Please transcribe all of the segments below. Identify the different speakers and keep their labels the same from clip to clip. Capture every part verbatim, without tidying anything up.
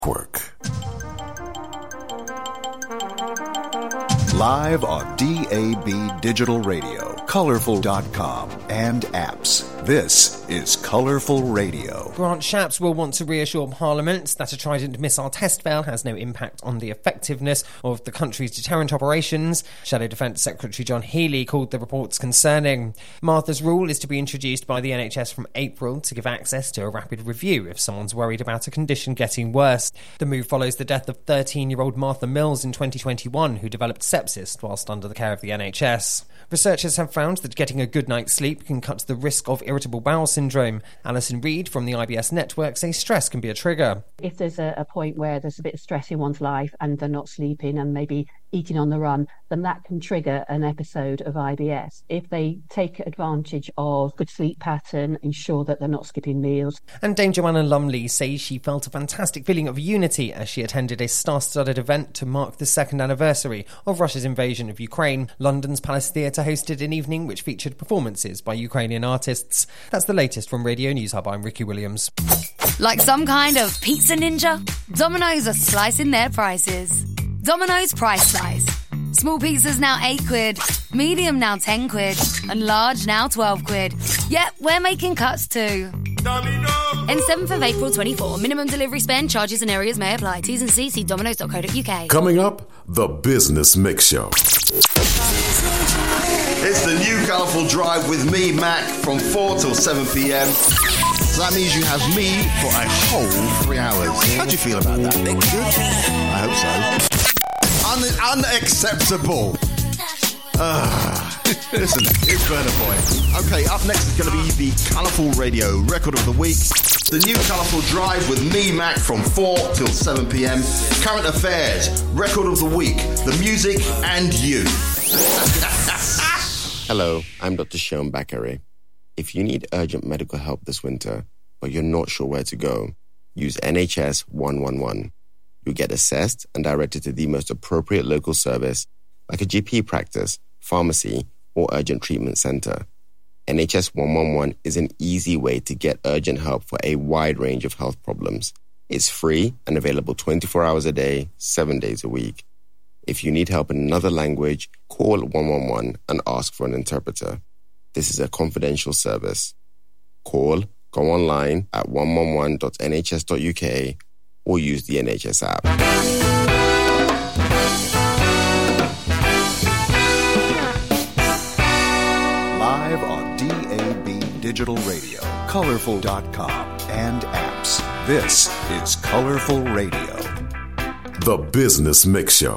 Speaker 1: Quirk. Live on D A B Digital Radio, Colourful dot com, and apps. This is Colourful Radio.
Speaker 2: Grant Shapps will want to reassure Parliament that a Trident missile test fail has no impact on the effectiveness of the country's deterrent operations. Shadow Defence Secretary John Healey called the reports concerning. Martha's Rule is to be introduced by the N H S from April to give access to a rapid review if someone's worried about a condition getting worse. The move follows the death of thirteen-year-old Martha Mills in twenty twenty-one, who developed sepsis whilst under the care of the N H S. Researchers have found that getting a good night's sleep can cut the risk of irritable bowel syndrome. Alison Reid from the I B S network says stress can be a trigger.
Speaker 3: If there's a, a point where there's a bit of stress in one's life and they're not sleeping and maybe eating on the run, then that can trigger an episode of I B S. If they take advantage of good sleep pattern, ensure that they're not skipping meals.
Speaker 2: And Dame Joanna Lumley says she felt a fantastic feeling of unity as she attended a star-studded event to mark the second anniversary of Russia's invasion of Ukraine. London's Palace Theatre hosted an evening which featured performances by Ukrainian artists. That's the latest from Radio News Hub. I'm Ricky Williams.
Speaker 4: Like some kind of pizza ninja, Domino's are slicing their prices. Domino's Price Slice. Small pizzas now eight quid, medium now ten quid, and large now twelve quid. Yep, we're making cuts too. Domino. End seventh of April twenty-four. Minimum delivery spend, charges and areas may apply. T's and C's, see dominoes dot co dot uk.
Speaker 1: Coming up, the Business Mix Show.
Speaker 5: It's the new Colourful Drive with me, Mac, from four till seven p.m. So that means you have me for a whole three hours. How do you feel about that, Nick? Good? I hope so. Un- unacceptable. Uh, listen, it's Burna Boy. Okay, up next is going to be the Colourful Radio Record of the Week. The new Colourful Drive with me, Mac, from four till seven p.m. Current affairs, Record of the Week, the music, and you.
Speaker 6: Hello, I'm Doctor Sean Bakare. If you need urgent medical help this winter, but you're not sure where to go, use N H S one one one. You'll get assessed and directed to the most appropriate local service, like a G P practice, pharmacy, or urgent treatment centre. N H S one one one is an easy way to get urgent help for a wide range of health problems. It's free and available twenty-four hours a day, seven days a week. If you need help in another language, call one one one and ask for an interpreter. This is a confidential service. Call, go online at one one one dot n h s dot u k or use the N H S app.
Speaker 1: Live on D A B Digital Radio, Colourful dot com, and apps. This is Colourful Radio. The Business Mix Show.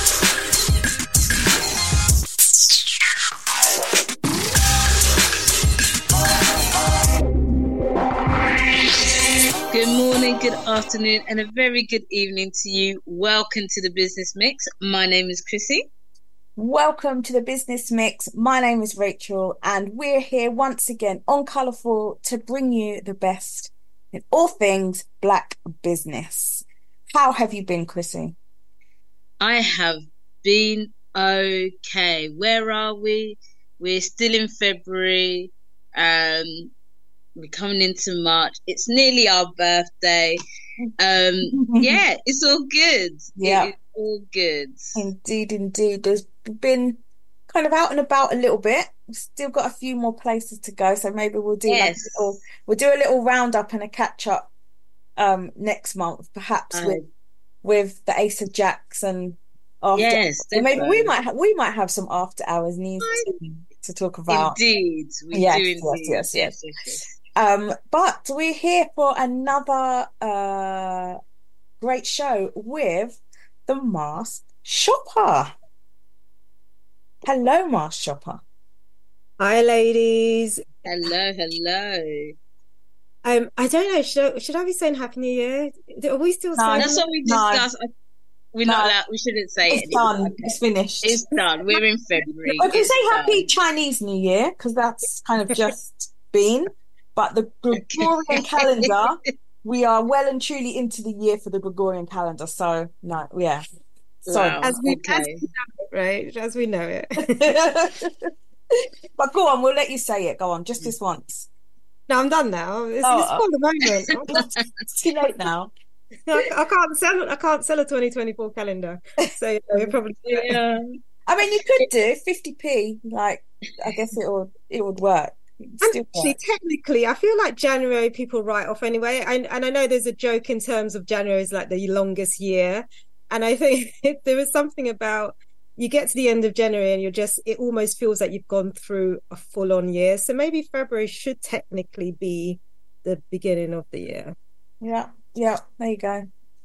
Speaker 7: Good morning, good afternoon, and a very good evening to you. Welcome to the Business Mix. My name is Chrissy.
Speaker 8: Welcome to the Business Mix. My name is Rachel, and we're here once again on Colourful to bring you the best in all things black business. How have you been, Chrissy?
Speaker 7: I have been okay. Where are we? We're still in February. Um, we're coming into March. It's nearly our birthday. Um, yeah, it's all good.
Speaker 8: Yeah,
Speaker 7: it's all good.
Speaker 8: Indeed, indeed. There's been kind of out and about a little bit. We've still got a few more places to go, so maybe we'll do
Speaker 7: yes.
Speaker 8: like a little, we'll do a little roundup and a catch up um, next month, perhaps um, with with the Ace of Jacks and after.
Speaker 7: Yes,
Speaker 8: maybe we might ha- we might have some after hours news to, to talk about.
Speaker 7: Indeed, we
Speaker 8: yes,
Speaker 7: do. Indeed.
Speaker 8: Yes, yes, yes.
Speaker 7: yes, yes.
Speaker 8: Um, but we're here for another uh, great show with the Masked Shopper. Hello, Masked Shopper.
Speaker 9: Hi, ladies.
Speaker 7: Hello, hello.
Speaker 9: Um, I don't know. Should I, should I be saying Happy New Year? Are we still
Speaker 8: no,
Speaker 9: saying?
Speaker 7: That's what we discussed. No. We're no. not allowed. We shouldn't say
Speaker 8: it's
Speaker 7: it.
Speaker 8: It's done. Okay. It's finished.
Speaker 7: It's done. We're in February.
Speaker 8: We can say
Speaker 7: done.
Speaker 8: Happy Chinese New Year because that's kind of just been. But the Gregorian calendar, we are well and truly into the year for the Gregorian calendar. So no, yeah. So
Speaker 7: wow.
Speaker 9: as, we,
Speaker 7: okay.
Speaker 9: as we know it, right? As we know it.
Speaker 8: But go on, we'll let you say it. Go on, just this once.
Speaker 9: No, I'm done now. It's,
Speaker 8: oh,
Speaker 9: it's for the moment.
Speaker 8: It's too late now.
Speaker 9: I, I can't sell. I can't sell a twenty twenty-four calendar. So you know, probably.
Speaker 7: Yeah.
Speaker 8: I mean, you could do fifty p. Like, I guess it would it would work. Still
Speaker 9: Actually,
Speaker 8: work.
Speaker 9: technically, I feel like January people write off anyway. And, and I know there's a joke in terms of January is like the longest year. And I think there is something about you get to the end of January and you're just, it almost feels like you've gone through a full on year. So maybe February should technically be the beginning of the year.
Speaker 8: Yeah, yeah, there you go.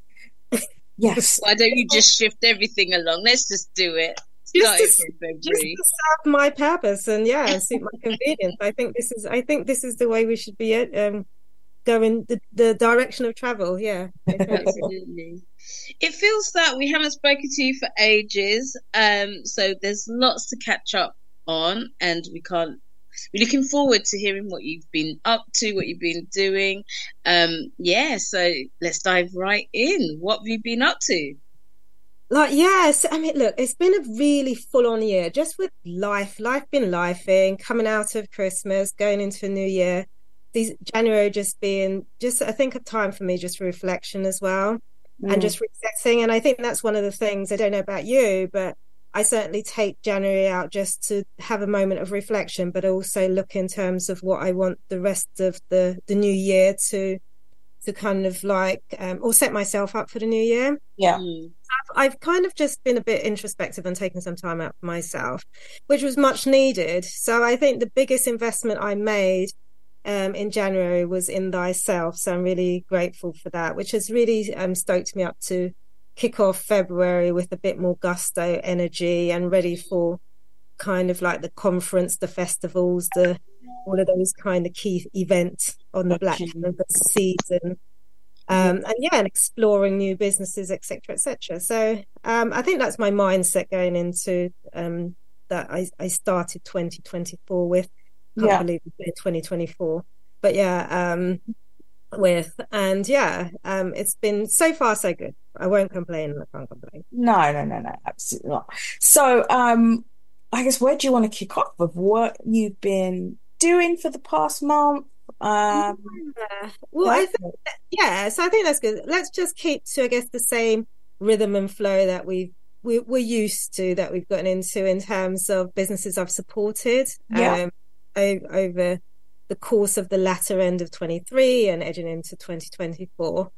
Speaker 8: Yes.
Speaker 7: Why don't you just shift everything along? Let's just do it.
Speaker 9: Just to,
Speaker 7: Start it from
Speaker 9: just
Speaker 7: February.
Speaker 9: to serve my purpose and yeah, and suit my convenience. I think this is I think this is the way we should be um going the, the direction of travel. Yeah.
Speaker 7: Absolutely. It feels that we haven't spoken to you for ages. Um, so there's lots to catch up on, and we can't. We're looking forward to hearing what you've been up to, what you've been doing. Um, yeah. So let's dive right in. What have you been up to?
Speaker 9: Like, yes, I mean, look, it's been a really full-on year, just with life, life been lifing, coming out of Christmas, going into a new year. These January just being just, I think, a time for me just for reflection as well,
Speaker 8: Mm.
Speaker 9: and just resetting. And I think that's one of the things, I don't know about you, but I certainly take January out just to have a moment of reflection, but also look in terms of what I want the rest of the, the new year to to kind of like, um, or set myself up for the new year.
Speaker 8: Yeah.
Speaker 7: Mm.
Speaker 9: I've, I've kind of just been a bit introspective and taken some time out for myself, which was much needed. So I think the biggest investment I made um, in January was in thyself. So I'm really grateful for that, which has really um, stoked me up to kick off February with a bit more gusto, energy, and ready for kind of like the conference, the festivals, the all of those kind of key events on the Black Canvas season. Um, and yeah, and exploring new businesses, et cetera, et cetera. So um, I think that's my mindset going into um, that I, I started twenty twenty-four with. Can't
Speaker 8: Yeah.
Speaker 9: believe it's twenty twenty-four. But yeah, um, with, and yeah, um, it's been so far so good. I won't complain. I can't complain.
Speaker 8: No, no, no, no, absolutely not. So, um, I guess where do you want to kick off with what you've been doing for the past month? Um,
Speaker 9: Yeah. Well, I think, yeah, so I think that's good. Let's just keep to, I guess, the same rhythm and flow that we've, we, we're used to, that we've gotten into in terms of businesses I've supported
Speaker 8: Yeah.
Speaker 9: um, o- over the course of the latter end of twenty-three and edging into twenty twenty-four.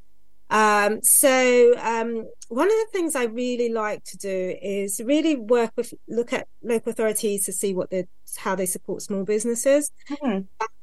Speaker 9: Um, so um, one of the things I really like to do is really work with, look at local authorities to see what they, how they support small businesses.
Speaker 8: mhm.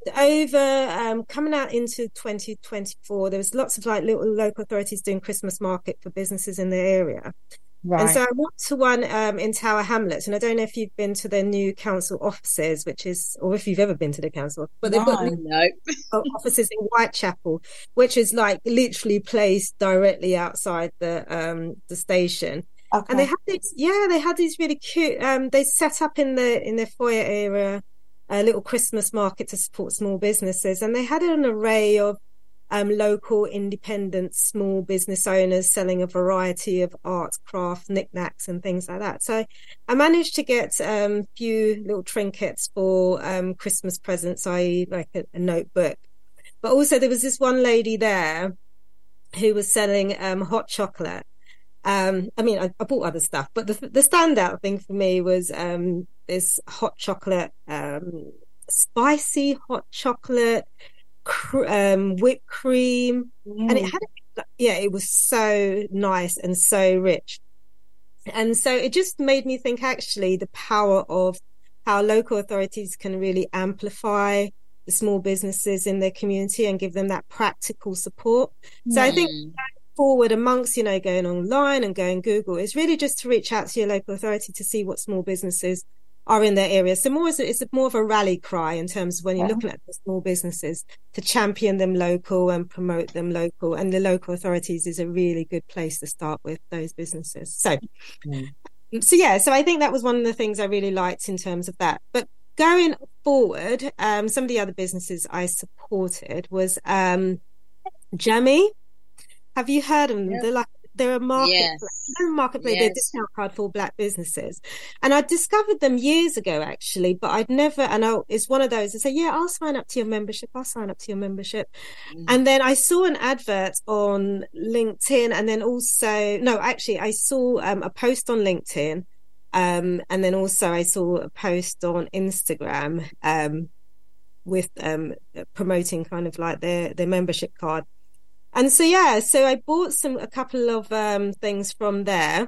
Speaker 9: Over um, coming out into twenty twenty-four, there was lots of like little local authorities doing Christmas market for businesses in the area. And
Speaker 8: Right.
Speaker 9: so I went to one um, in Tower Hamlets, and I don't know if you've been to their new council offices, which is, or if you've ever been to the council, but they've got
Speaker 8: No.
Speaker 9: new
Speaker 7: No.
Speaker 9: offices in Whitechapel, which is like literally placed directly outside the um the station. And they
Speaker 8: Okay.
Speaker 9: had these, yeah, they had these really cute. Um, they set up in the in their foyer area a little Christmas market to support small businesses, and they had an array of um local independent small business owners selling a variety of art, craft, knickknacks, and things like that. So I managed to get um a few little trinkets for um Christmas presents, that is, like a, a notebook. But also there was this one lady there who was selling um hot chocolate. Um, I mean, I, I bought other stuff, but the the standout thing for me was um this hot chocolate, um, spicy hot chocolate, cr- um, whipped cream, and it
Speaker 8: Mm.
Speaker 9: had, a- yeah, it was so nice and so rich. And so it just made me think actually the power of how local authorities can really amplify the small businesses in their community and give them that practical support. So I think
Speaker 7: Mm.
Speaker 9: forward amongst, you know, going online and going Google is really just to reach out to your local authority to see what small businesses are in their area. So more, it's more of a rally cry in terms of when you're
Speaker 8: Yeah.
Speaker 9: looking at the small businesses to champion them local and promote them local. And the local authorities is a really good place to start with those businesses. So,
Speaker 8: Mm.
Speaker 9: so yeah, so I think that was one of the things I really liked in terms of that. But going forward, um, some of the other businesses I supported was um, Jammy. Have you heard of them?
Speaker 7: Yeah.
Speaker 9: They're like they're a marketplace.
Speaker 7: Yes.
Speaker 9: They're a marketplace.
Speaker 7: Yes.
Speaker 9: They're a discount card for black businesses. And I discovered them years ago, actually, but I'd never, and I, it's one of those, I say, yeah, I'll sign up to your membership. I'll sign up to your membership. Mm. And then I saw an advert on LinkedIn, and then also, no, actually, I saw um, a post on LinkedIn. Um, and then also I saw a post on Instagram, um, with, um, promoting kind of like their, their membership card. And so, yeah, so I bought some, a couple of, um, things from there.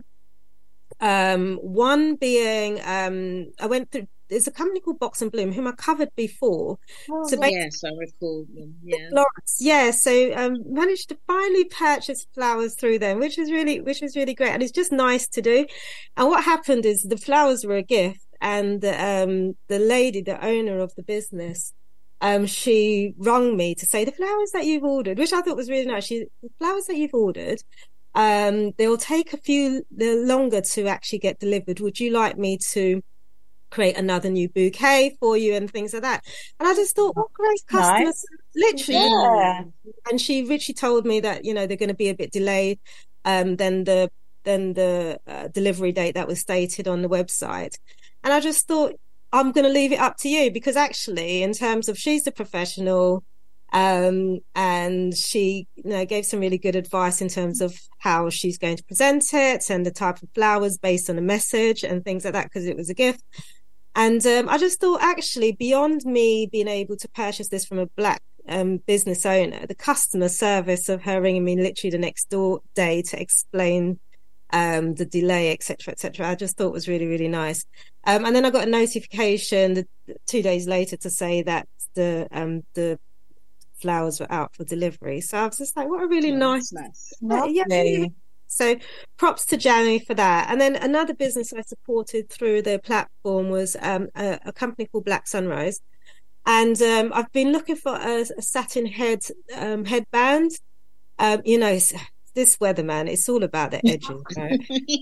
Speaker 9: Um, one being, um, I went through, there's a company called Box and Bloom, whom I covered before.
Speaker 7: Oh,
Speaker 9: so
Speaker 7: yes, I recall them. Yeah.
Speaker 9: Florence, yeah. So, um, managed to finally purchase flowers through them, which was really, which was really great. And it's just nice to do. And what happened is the flowers were a gift, and, um, the lady, the owner of the business, um, she rang me to say the flowers that you've ordered, which I thought was really nice. She, the flowers that you've ordered, um, they'll take a few longer to actually get delivered. Would you like me to create another new bouquet for you and things like that? And I just thought, what great customer
Speaker 8: Nice.
Speaker 9: literally.
Speaker 8: Yeah.
Speaker 9: And she literally told me that, you know, they're going to be a bit delayed, um, than the, than the uh, delivery date that was stated on the website. And I just thought, I'm going to leave it up to you, because actually, in terms of, she's a professional, um, and she, you know, gave some really good advice in terms of how she's going to present it and the type of flowers based on a message and things like that, because it was a gift. And um, I just thought, actually, beyond me being able to purchase this from a black um, business owner, the customer service of her ringing me literally the next door day to explain um, the delay, et cetera, et cetera, I just thought was really, really nice. Um, and then I got a notification the, two days later to say that the um, the flowers were out for delivery. So I was just like, what a really
Speaker 7: Oh,
Speaker 9: nice,
Speaker 7: nice.
Speaker 9: uh, yeah, really. So props to Jamie for that. And then another business I supported through the platform was um, a, a company called Black Sunrise. And um, I've been looking for a, a satin head um, headband. Um, you know, it's, this weather, man, it's all about the edges, right?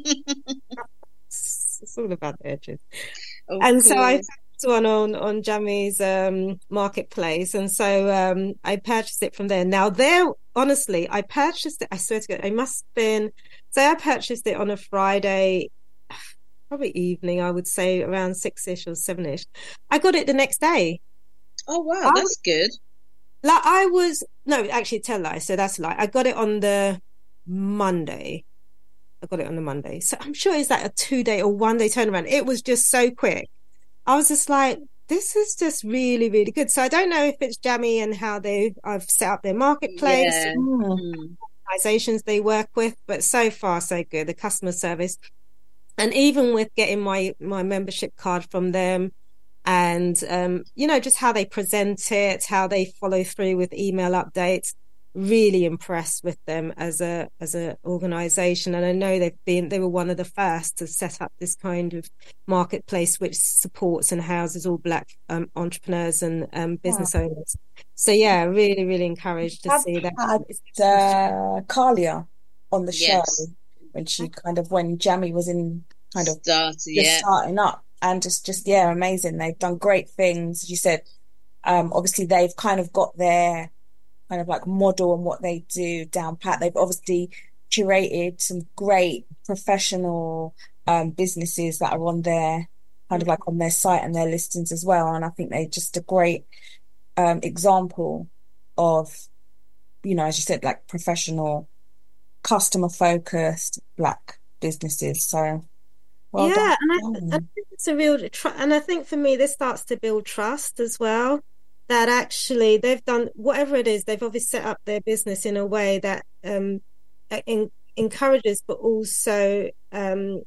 Speaker 9: it's, it's all about the edges.
Speaker 7: Of
Speaker 9: and
Speaker 7: course.
Speaker 9: so I found one on, on Jamie's um, marketplace. And so um, I purchased it from there. Now, there, honestly, I purchased it, I swear to God, it must have been, so I purchased it on a Friday, probably evening, I would say around six-ish or seven-ish. I got it the next day.
Speaker 7: Oh, wow,
Speaker 9: I,
Speaker 7: that's good.
Speaker 9: Like I was, no, actually tell lie. So that's a lie. I got it on the Monday. I got it on the Monday. So I'm sure it's like a two day or one day turnaround. It was just so quick. I was just like, this is just really, really good. So I don't know if it's Jamie and how they, I've set up their marketplace,
Speaker 7: Yeah.
Speaker 9: mm.
Speaker 7: Mm.
Speaker 9: organizations they work with, but so far so good. The customer service. And even with getting my, my membership card from them, and, um, you know, just how they present it, how they follow through with email updates, really impressed with them as a, as a organization. And I know they've been, they were one of the first to set up this kind of marketplace, which supports and houses all black, um, entrepreneurs and, um, business yeah. owners. So yeah, really, really encouraged to
Speaker 8: I've
Speaker 9: see that.
Speaker 8: Had, uh, Kalia on the show
Speaker 7: Yes.
Speaker 8: when she kind of, when Jamie was in kind of
Speaker 7: Started,
Speaker 8: just
Speaker 7: yeah.
Speaker 8: starting up. And just, just, yeah, amazing. They've done great things. As you said, um, obviously they've kind of got their kind of like model and what they do down pat. They've obviously curated some great professional, um, businesses that are on their kind of like on their site and their listings as well. And I think they're just a great, um, example of, you know, as you said, like professional, customer focused black businesses. So, well
Speaker 9: yeah,
Speaker 8: done.
Speaker 9: and I, I think it's a real, tr- and I think for me, this starts to build trust as well. That actually they've done whatever it is, they've obviously set up their business in a way that um, in, encourages, but also um,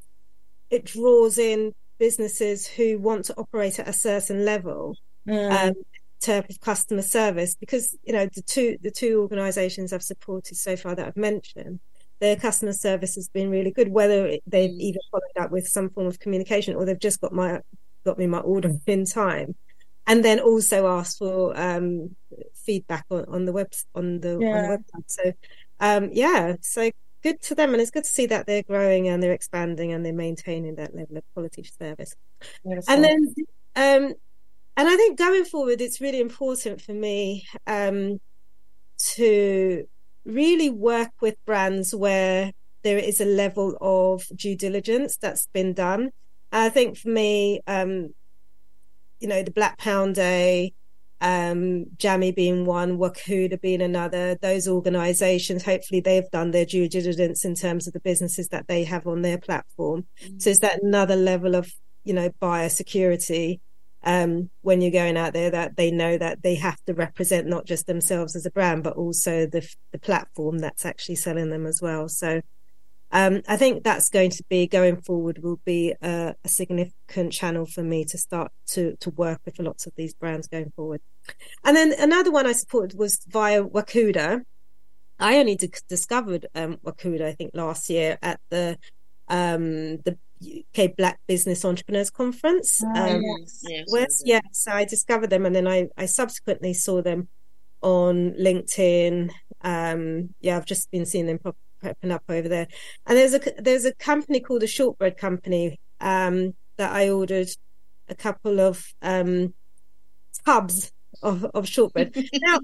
Speaker 9: it draws in businesses who want to operate at a certain level. Mm. Um, in terms of customer service, because you know the two the two organisations I've supported so far that I've mentioned, their customer service has been really good, whether they've either followed up with some form of communication or they've just got my got me my order in time, and then also asked for um, feedback on, on the web on the,
Speaker 8: yeah.
Speaker 9: on the website. So um, yeah, so good to them, and it's good to see that they're growing and they're expanding and they're maintaining that level of quality service. Beautiful. And then um, and I think going forward, it's really important for me um, to really work with brands where there is a level of due diligence that's been done. I think for me, um, you know, the Black Pound Day, um, Jammy being one, Wakuda being another, those organisations, hopefully they've done their due diligence in terms of the businesses that they have on their platform. Mm-hmm. So it's that another level of, you know, buyer security um, when you're going out there, that they know that they have to represent not just themselves as a brand, but also the the platform that's actually selling them as well. So Um, I think that's going to be, going forward, will be a, a significant channel for me to start to to work with lots of these brands going forward. And then another one I supported was via Wakuda. I only d- discovered um, Wakuda, I think, last year at the um, the U K Black Business Entrepreneurs Conference.
Speaker 8: Oh,
Speaker 9: um,
Speaker 8: yes.
Speaker 7: Yes.
Speaker 9: was, yeah, so I discovered them, and then I, I subsequently saw them on LinkedIn. Um, yeah, I've just been seeing them pop prepping up over there. And there's a there's a company called the Shortbread Company um, that I ordered a couple of um, tubs of, of shortbread. Now,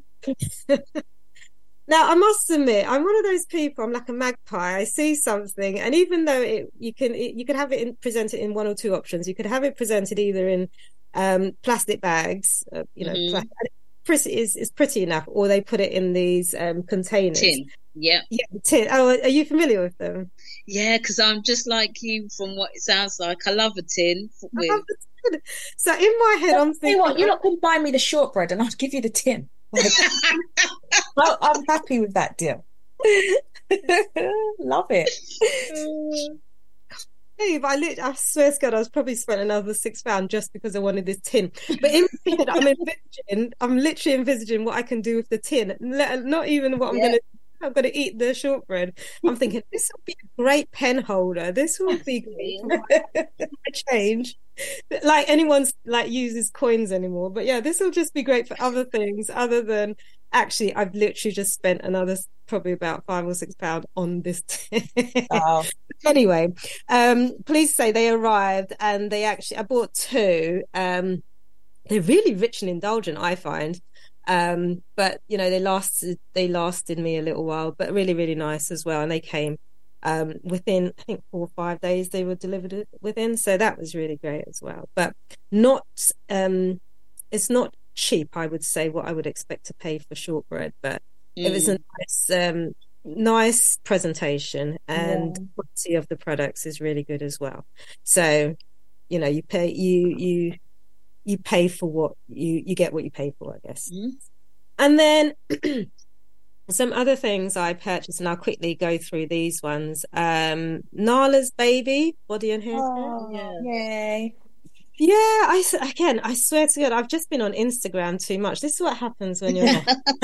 Speaker 9: now I must admit, I'm one of those people. I'm like a magpie. I see something, and even though it, you can it, you can have it in, presented in one or two options. You could have it presented either in um, plastic bags, uh, you know,
Speaker 7: Mm-hmm.
Speaker 9: plastic, pretty is is pretty enough, or they put it in these um, containers.
Speaker 7: Tin. Yeah.
Speaker 9: Yeah, tin. Oh, are you familiar with them?
Speaker 7: Yeah, because I'm just like you from what it sounds like. I love a tin.
Speaker 9: I love the tin. So in my head, I'm
Speaker 8: Tell you
Speaker 9: thinking,
Speaker 8: what, you lot can buy me the shortbread and I'll give you the tin. Well, I'm happy with that deal. Love it.
Speaker 9: Dave, I lit I swear to God, I was probably spent another six pounds just because I wanted this tin. But in my head, I'm envisaging, I'm literally envisaging what I can do with the tin. Let- Not even what I'm
Speaker 7: Yeah.
Speaker 9: gonna I'm gonna eat the shortbread. I'm thinking this will be a great pen holder. This will be great. Change. Like anyone's like uses coins anymore. But yeah, this will just be great for other things other than actually I've literally just spent another probably about five or six pounds on this tin.
Speaker 8: Oh.
Speaker 9: Anyway, um, please say they arrived and they actually, I bought two. Um, they're really rich and indulgent, I find. Um, but you know, they lasted, they lasted me a little while, but really, really nice as well. And they came, um, within, I think four or five days they were delivered within. So that was really great as well, but not, um, it's not cheap, I would say, what I would expect to pay for shortbread, but mm. it was a nice, um, nice presentation, and yeah. quality of the products is really good as well. So, you know, you pay you you you pay for what you you get what you pay for, I guess. Mm. And then some other things I purchased, and I'll quickly go through these ones. Um, Nala's Baby body and hair.
Speaker 8: Oh, yeah. Yay.
Speaker 9: Yeah, I again, I swear to God, I've just been on Instagram too much. This is what happens when you're
Speaker 7: you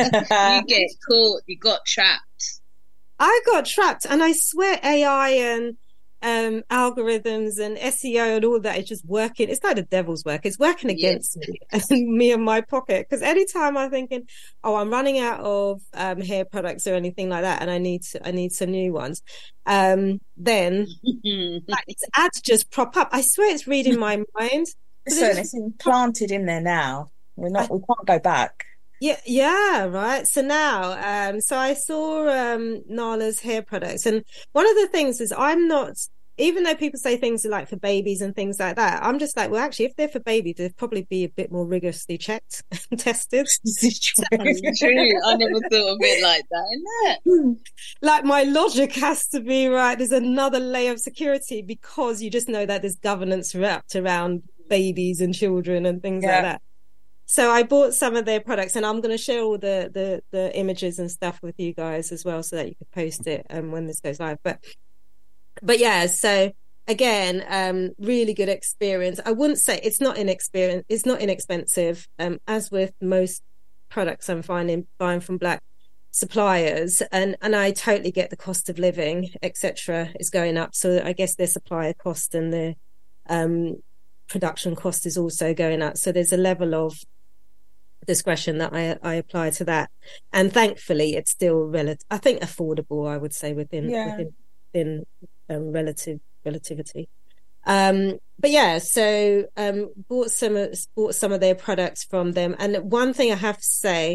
Speaker 7: get caught, you got trapped.
Speaker 9: I got trapped, and I swear A I and um, algorithms and S E O and all that is just working. It's like the devil's work. It's working against yes. me and me and my pocket. Because anytime I'm thinking, oh, I'm running out of um, hair products or anything like that, and I need to, I need some new ones, um, then like, these ads just prop up. I swear it's reading my mind.
Speaker 8: So it's implanted in there now. We're not. I, we can't go back.
Speaker 9: Yeah, yeah, right. So now, um, so I saw um, Nala's hair products, and one of the things is I'm not, even though people say things are like for babies and things like that, I'm just like, well, actually, if they're for babies, they'd probably be a bit more rigorously checked and tested.
Speaker 7: This is true. true. I never thought of it like that, innit?
Speaker 9: Like my logic has to be right. There's another layer of security because you just know that there's governance wrapped around babies and children and things yeah. like that. So I bought some of their products, and I'm going to share all the, the, the images and stuff with you guys as well, so that you can post it um, when this goes live. But but yeah, so again, um, really good experience. I wouldn't say it's not inexperience. It's not inexpensive, um, as with most products I'm finding buying from Black suppliers, and and I totally get the cost of living, et cetera, is going up. So I guess their supplier cost and their um, production cost is also going up. So there's a level of discretion that I I apply to that, and thankfully it's still relative. I think affordable. I would say within
Speaker 8: yeah.
Speaker 9: within, within um, relative relativity. Um, but yeah, so um, bought some bought some of their products from them. And one thing I have to say,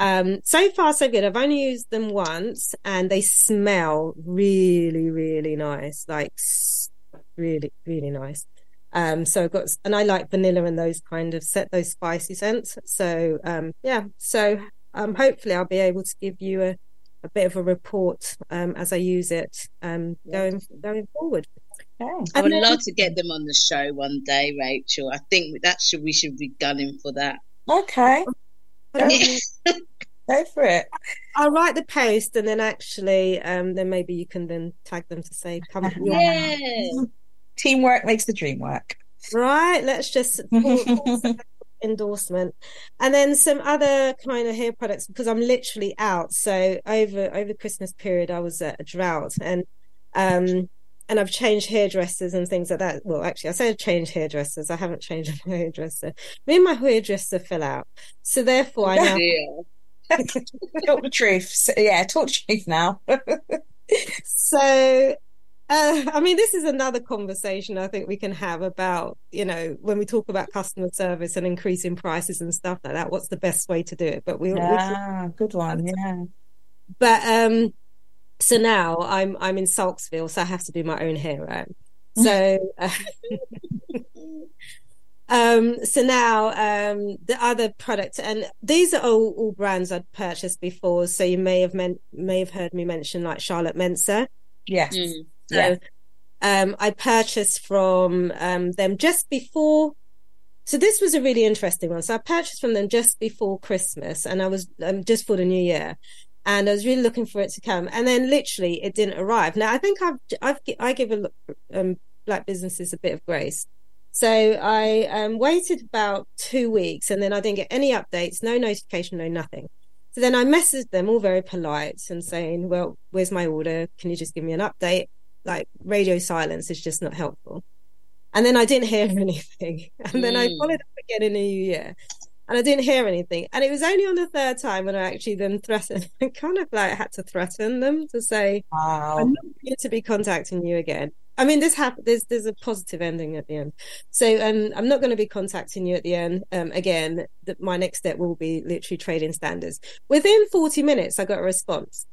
Speaker 9: Um, so far, so good. I've only used them once, and they smell really, really nice. Like really, really nice. Um, so I've got, and I like vanilla and those kind of set those spicy scents. So um, yeah. So um, hopefully I'll be able to give you a, a bit of a report um, as I use it um, going going forward.
Speaker 7: Okay. I would then, love to get them on the show one day, Rachel. I think that should we should be gunning for that.
Speaker 8: Okay. Go, go for it.
Speaker 9: I'll write the post, and then actually, um, then maybe you can then tag them to say, "Come on."
Speaker 7: Yeah.
Speaker 8: Teamwork makes the dream work.
Speaker 9: Right. Let's just endorsement, and then some other kind of hair products because I'm literally out. So over over the Christmas period, I was at a drought, and um. And I've changed hairdressers and things like that. Well, actually, I said changed hairdressers. I haven't changed my hairdresser. Me and my hairdresser fell out. So therefore, I now...
Speaker 8: Talk the truth. So, yeah, talk the truth now.
Speaker 9: So, uh, I mean, this is another conversation I think we can have about, you know, when we talk about customer service and increasing prices and stuff like that, what's the best way to do it? But we...
Speaker 8: Yeah, we... good one, yeah.
Speaker 9: But... um. So now I'm I'm in Sulksville, so I have to do my own hair, right? So, uh, um, so now um, the other product, and these are all, all brands I'd purchased before. So you may have men- may have heard me mention like Charlotte Mensa.
Speaker 8: Yes.
Speaker 9: Mm. So
Speaker 8: yeah.
Speaker 9: um, I purchased from um, them just before. So this was a really interesting one. So I purchased from them just before Christmas, and I was um, just for the New Year. And I was really looking for it to come, and then literally it didn't arrive. Now I think I've, I've I give a, um, black businesses a bit of grace, so I um, waited about two weeks, and then I didn't get any updates, no notification, no nothing. So then I messaged them, all very polite, and saying, "Well, where's my order? Can you just give me an update?" Like radio silence is just not helpful. And then I didn't hear anything, and then mm. I followed up again in the New Year. And I didn't hear anything. And it was only on the third time when I actually then threatened, kind of like had to threaten them to say,
Speaker 8: wow.
Speaker 9: I'm not going to be contacting you again. I mean, this happened, there's, there's a positive ending at the end. So um, I'm not going to be contacting you at the end um, again. The, my next step will be literally trading standards. Within forty minutes, I got a response.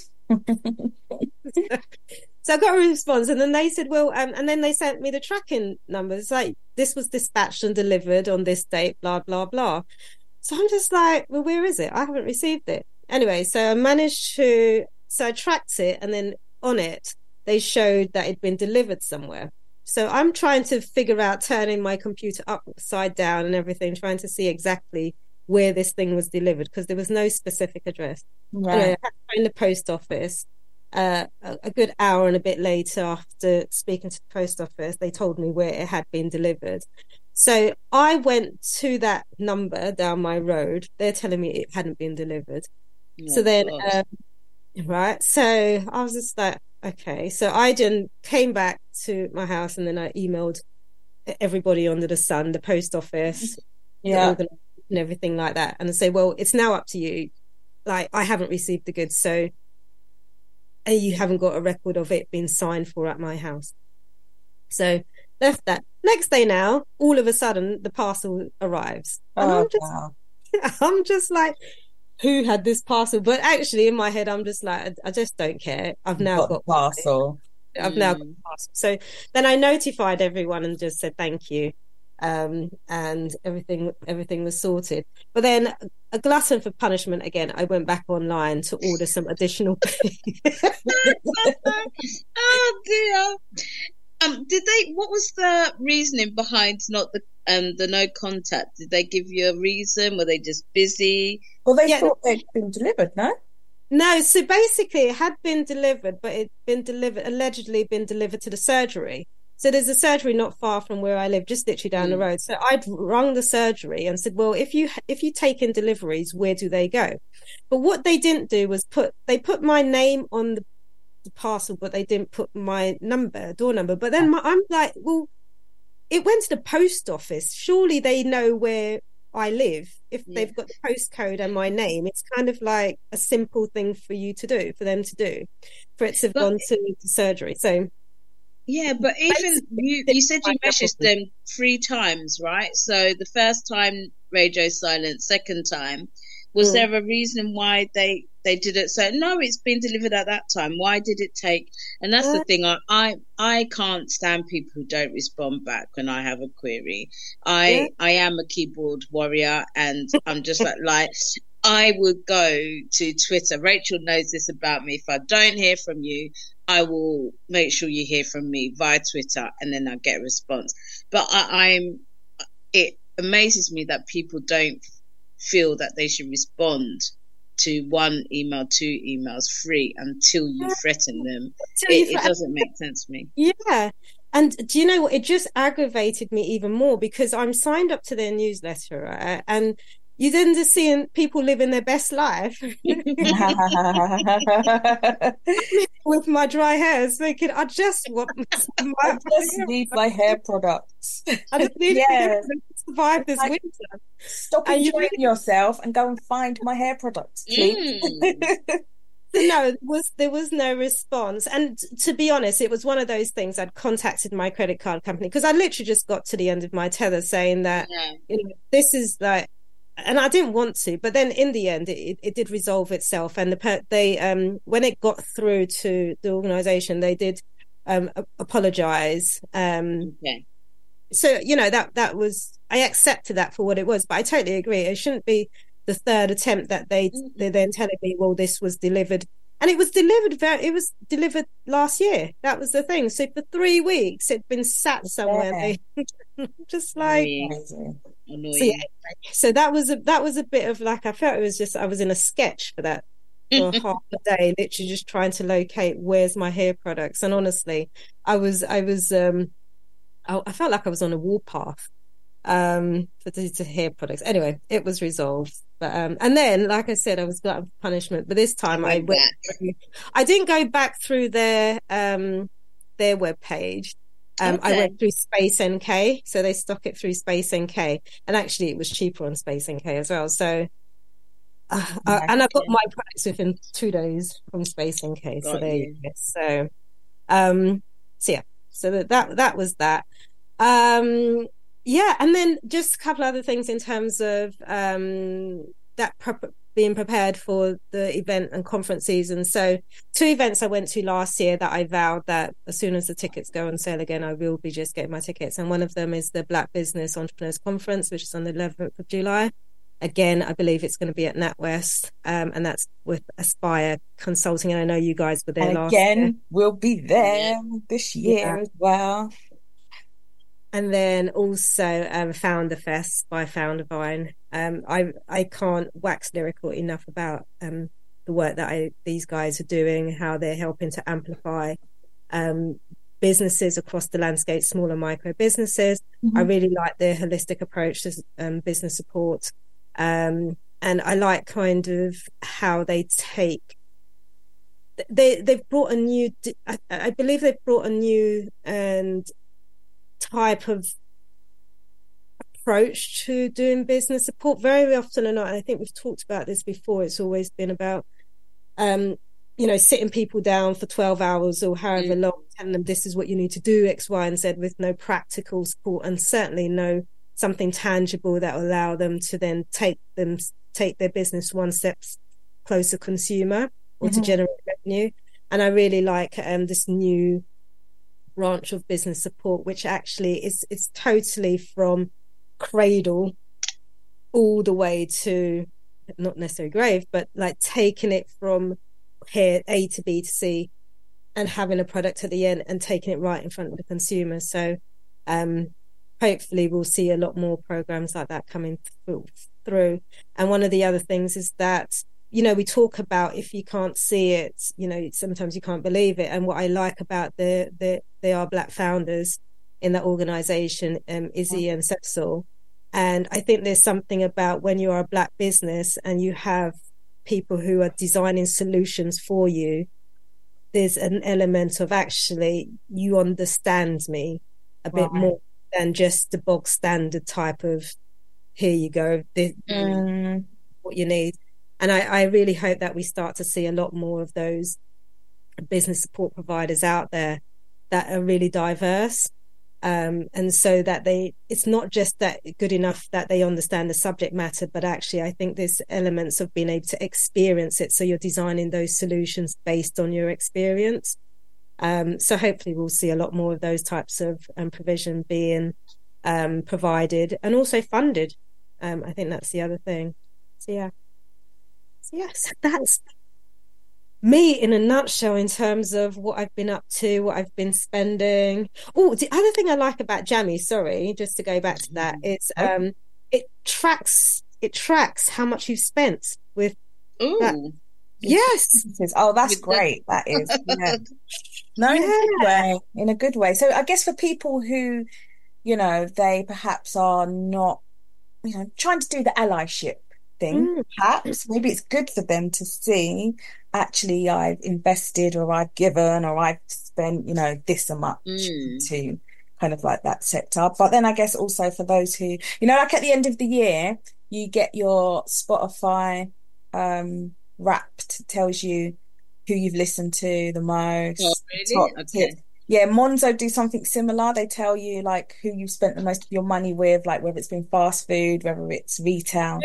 Speaker 9: So I got a response, and then they said, well, um, and then they sent me the tracking numbers. Like, this was dispatched and delivered on this date, blah, blah, blah. So I'm just like, well, where is it? I haven't received it. Anyway, so I managed to, so I tracked it, and then on it, they showed that it'd been delivered somewhere. So I'm trying to figure out turning my computer upside down and everything, trying to see exactly where this thing was delivered, because there was no specific address.
Speaker 8: Right.
Speaker 9: Anyway, I had to find the post office. Uh, a, a good hour and a bit later, after speaking to the post office, they told me where it had been delivered. So I went to that number down my road. They're telling me it hadn't been delivered. Oh, so then, um, right. So I was just like, okay. So I then came back to my house, and then I emailed everybody under the sun, the post office,
Speaker 8: yeah,
Speaker 9: and everything like that. And I say, well, it's now up to you. Like, I haven't received the goods, so you haven't got a record of it being signed for at my house. So left that. Next day now, all of a sudden, the parcel arrives. And
Speaker 8: oh,
Speaker 9: I'm just,
Speaker 8: wow.
Speaker 9: I'm just like, who had this parcel? But actually, in my head, I'm just like, I, I just don't care. I've now
Speaker 8: got,
Speaker 9: got
Speaker 8: the parcel.
Speaker 9: I've mm. now got the parcel. So then I notified everyone and just said thank you. Um, and everything everything was sorted. But then, a glutton for punishment again, I went back online to order some additional.
Speaker 7: Oh dear! Um, did they? What was the reasoning behind not the um the no contact? Did they give you a reason? Were they just busy?
Speaker 8: Well, they
Speaker 9: yeah.
Speaker 8: thought they'd been delivered. No.
Speaker 9: No, so basically, it had been delivered, but it'd been delivered allegedly been delivered to the surgery. So there's a surgery not far from where I live, just literally down mm. the road. So I'd rung the surgery and said, well, if you if you take in deliveries, where do they go? But what they didn't do was put, they put my name on the, the parcel, but they didn't put my number, door number. But then my, I'm like, well, it went to the post office. Surely they know where I live. If yeah. they've got the postcode and my name, it's kind of like a simple thing for you to do, for them to do, for it to have but, gone to the surgery. So...
Speaker 7: Yeah, but even you, you said you messaged them three times, right? So the first time radio silence, second time. Was
Speaker 9: Mm.
Speaker 7: there a reason why they they didn't say no? It's been delivered at that time. Why did it take? And that's
Speaker 9: Uh,
Speaker 7: the thing. I I, I can't stand people who don't respond back when I have a query. I
Speaker 9: yeah.
Speaker 7: I am a keyboard warrior, and I'm just like like I would go to Twitter. Rachel knows this about me. If I don't hear from you, I will make sure you hear from me via Twitter, and then I'll get a response. But I, I'm it amazes me that people don't feel that they should respond to one email, two emails free until you threaten them.
Speaker 9: Until you
Speaker 7: It, it
Speaker 9: threaten-
Speaker 7: doesn't make sense to me.
Speaker 9: Yeah. And do you know what? It just aggravated me even more because I'm signed up to their newsletter, right? And you then just seeing people living their best life with my dry hairs, thinking, I just want my,
Speaker 8: I just need my hair products.
Speaker 9: I just need
Speaker 8: Yeah.
Speaker 9: to survive this
Speaker 8: Like,
Speaker 9: winter.
Speaker 8: Stop
Speaker 9: And you
Speaker 8: enjoying
Speaker 9: really-
Speaker 8: yourself and go and find my hair products, please.
Speaker 7: Mm.
Speaker 9: No, there was there was no response. And to be honest, it was one of those things. I'd contacted my credit card company because I literally just got to the end of my tether saying that,
Speaker 7: Yeah.
Speaker 9: you know, this is like, and I didn't want to, but then in the end, it, it did resolve itself. And the per- they, um, when it got through to the organization, they did um, a- apologize. Um,
Speaker 7: Okay.
Speaker 9: so you know that that was, I accepted that for what it was, but I totally agree. It shouldn't be the third attempt that they they're then telling me, well, this was delivered, and it was delivered very, it was delivered last year. That was the thing. So for three weeks, it'd been sat somewhere.
Speaker 8: Yeah.
Speaker 9: They, just like
Speaker 7: Annoying. Annoying.
Speaker 9: so, yeah. So that was a that was a bit of like, I felt it was just, I was in a sketch for that for half a day, literally just trying to locate where's my hair products. And honestly, I was I was um I, I felt like I was on a warpath um for the, the hair products. Anyway, it was resolved. But um and then, like I said, I was glutton for punishment. But this time I
Speaker 7: Went
Speaker 9: went
Speaker 7: back.
Speaker 9: through, I didn't go back through their um their webpage. Um, I
Speaker 7: Okay.
Speaker 9: went through Space N K, so they stock it through Space N K, and actually it was cheaper on Space N K as well. So, uh, uh, and I got my products within two days from Space N K. So
Speaker 7: Got
Speaker 9: there
Speaker 7: you.
Speaker 9: you go. So, um, so yeah, so that that, that was that. Um, yeah, and then just a couple other things in terms of um that prep being prepared for the event and conference season. So two events I went to last year that I vowed that as soon as the tickets go on sale again, I will be just getting my tickets. And one of them is the Black Business Entrepreneurs Conference, which is on the eleventh of July. Again, I believe it's going to be at NatWest, um, and that's with Aspire Consulting. And I know you guys were there
Speaker 8: And
Speaker 9: last year.
Speaker 8: again, we'll be there this year
Speaker 9: Yeah.
Speaker 8: as well.
Speaker 9: And then also um, Founder Fest by Foundervine. Um, I I can't wax lyrical enough about um, the work that I, these guys are doing, how they're helping to amplify um, businesses across the landscape, small and micro businesses.
Speaker 8: Mm-hmm.
Speaker 9: I really like their holistic approach to um, business support. Um, and I like kind of how they take, they, they've brought a new, I, I believe they've brought a new and type of approach to doing business support. Very often or not, and I think we've talked about this before, it's always been about um you know sitting people down for twelve hours or however
Speaker 7: Mm.
Speaker 9: long, telling them this is what you need to do, X, Y and Z, with no practical support and certainly no something tangible that will allow them to then take them take their business one step closer consumer or to
Speaker 8: Mhm.
Speaker 9: generate revenue. And I really like um this new branch of business support, which actually is it's totally from cradle all the way to not necessarily grave, but like taking it from here A to B to C and having a product at the end and taking it right in front of the consumer. So um hopefully we'll see a lot more programs like that coming through through. And one of the other things is that, you know, we talk about if you can't see it, you know, sometimes you can't believe it. And what I like about the the they are Black founders in that organization, um, Izzy and Cecil. And I think there's something about when you are a Black business and you have people who are designing solutions for you, there's an element of actually you understand me a bit
Speaker 8: Right.
Speaker 9: more than just the bog standard type of here you go, this,
Speaker 8: Mm.
Speaker 9: what you need. And I, I really hope that we start to see a lot more of those business support providers out there that are really diverse. Um, and so that they, it's not just that good enough that they understand the subject matter, but actually I think there's elements of being able to experience it. So you're designing those solutions based on your experience. Um, so hopefully we'll see a lot more of those types of um, provision being um, provided and also funded. Um, I think that's the other thing. So yeah. So yes, that's me in a nutshell in terms of what I've been up to, what I've been spending. Oh, the other thing I like about Jammy, sorry, just to go back to that, is um, it tracks it tracks how much you've spent with
Speaker 7: Ooh.
Speaker 9: that. Yes.
Speaker 8: Oh, that's great. That is. Yeah. No, in a good way. In a good way. So I guess for people who, you know, they perhaps are not, you know, trying to do the allyship thing, mm. perhaps maybe it's good for them to see actually I've invested or I've given or I've spent, you know, this much
Speaker 7: mm.
Speaker 8: to kind of like that sector. But then I guess also for those who, you know, like at the end of the year, you get your Spotify um, Wrapped, tells you who you've listened to the most.
Speaker 7: Oh, really? Okay.
Speaker 8: Yeah, Monzo do something similar. They tell you like who you've spent the most of your money with, like whether it's been fast food, whether it's retail.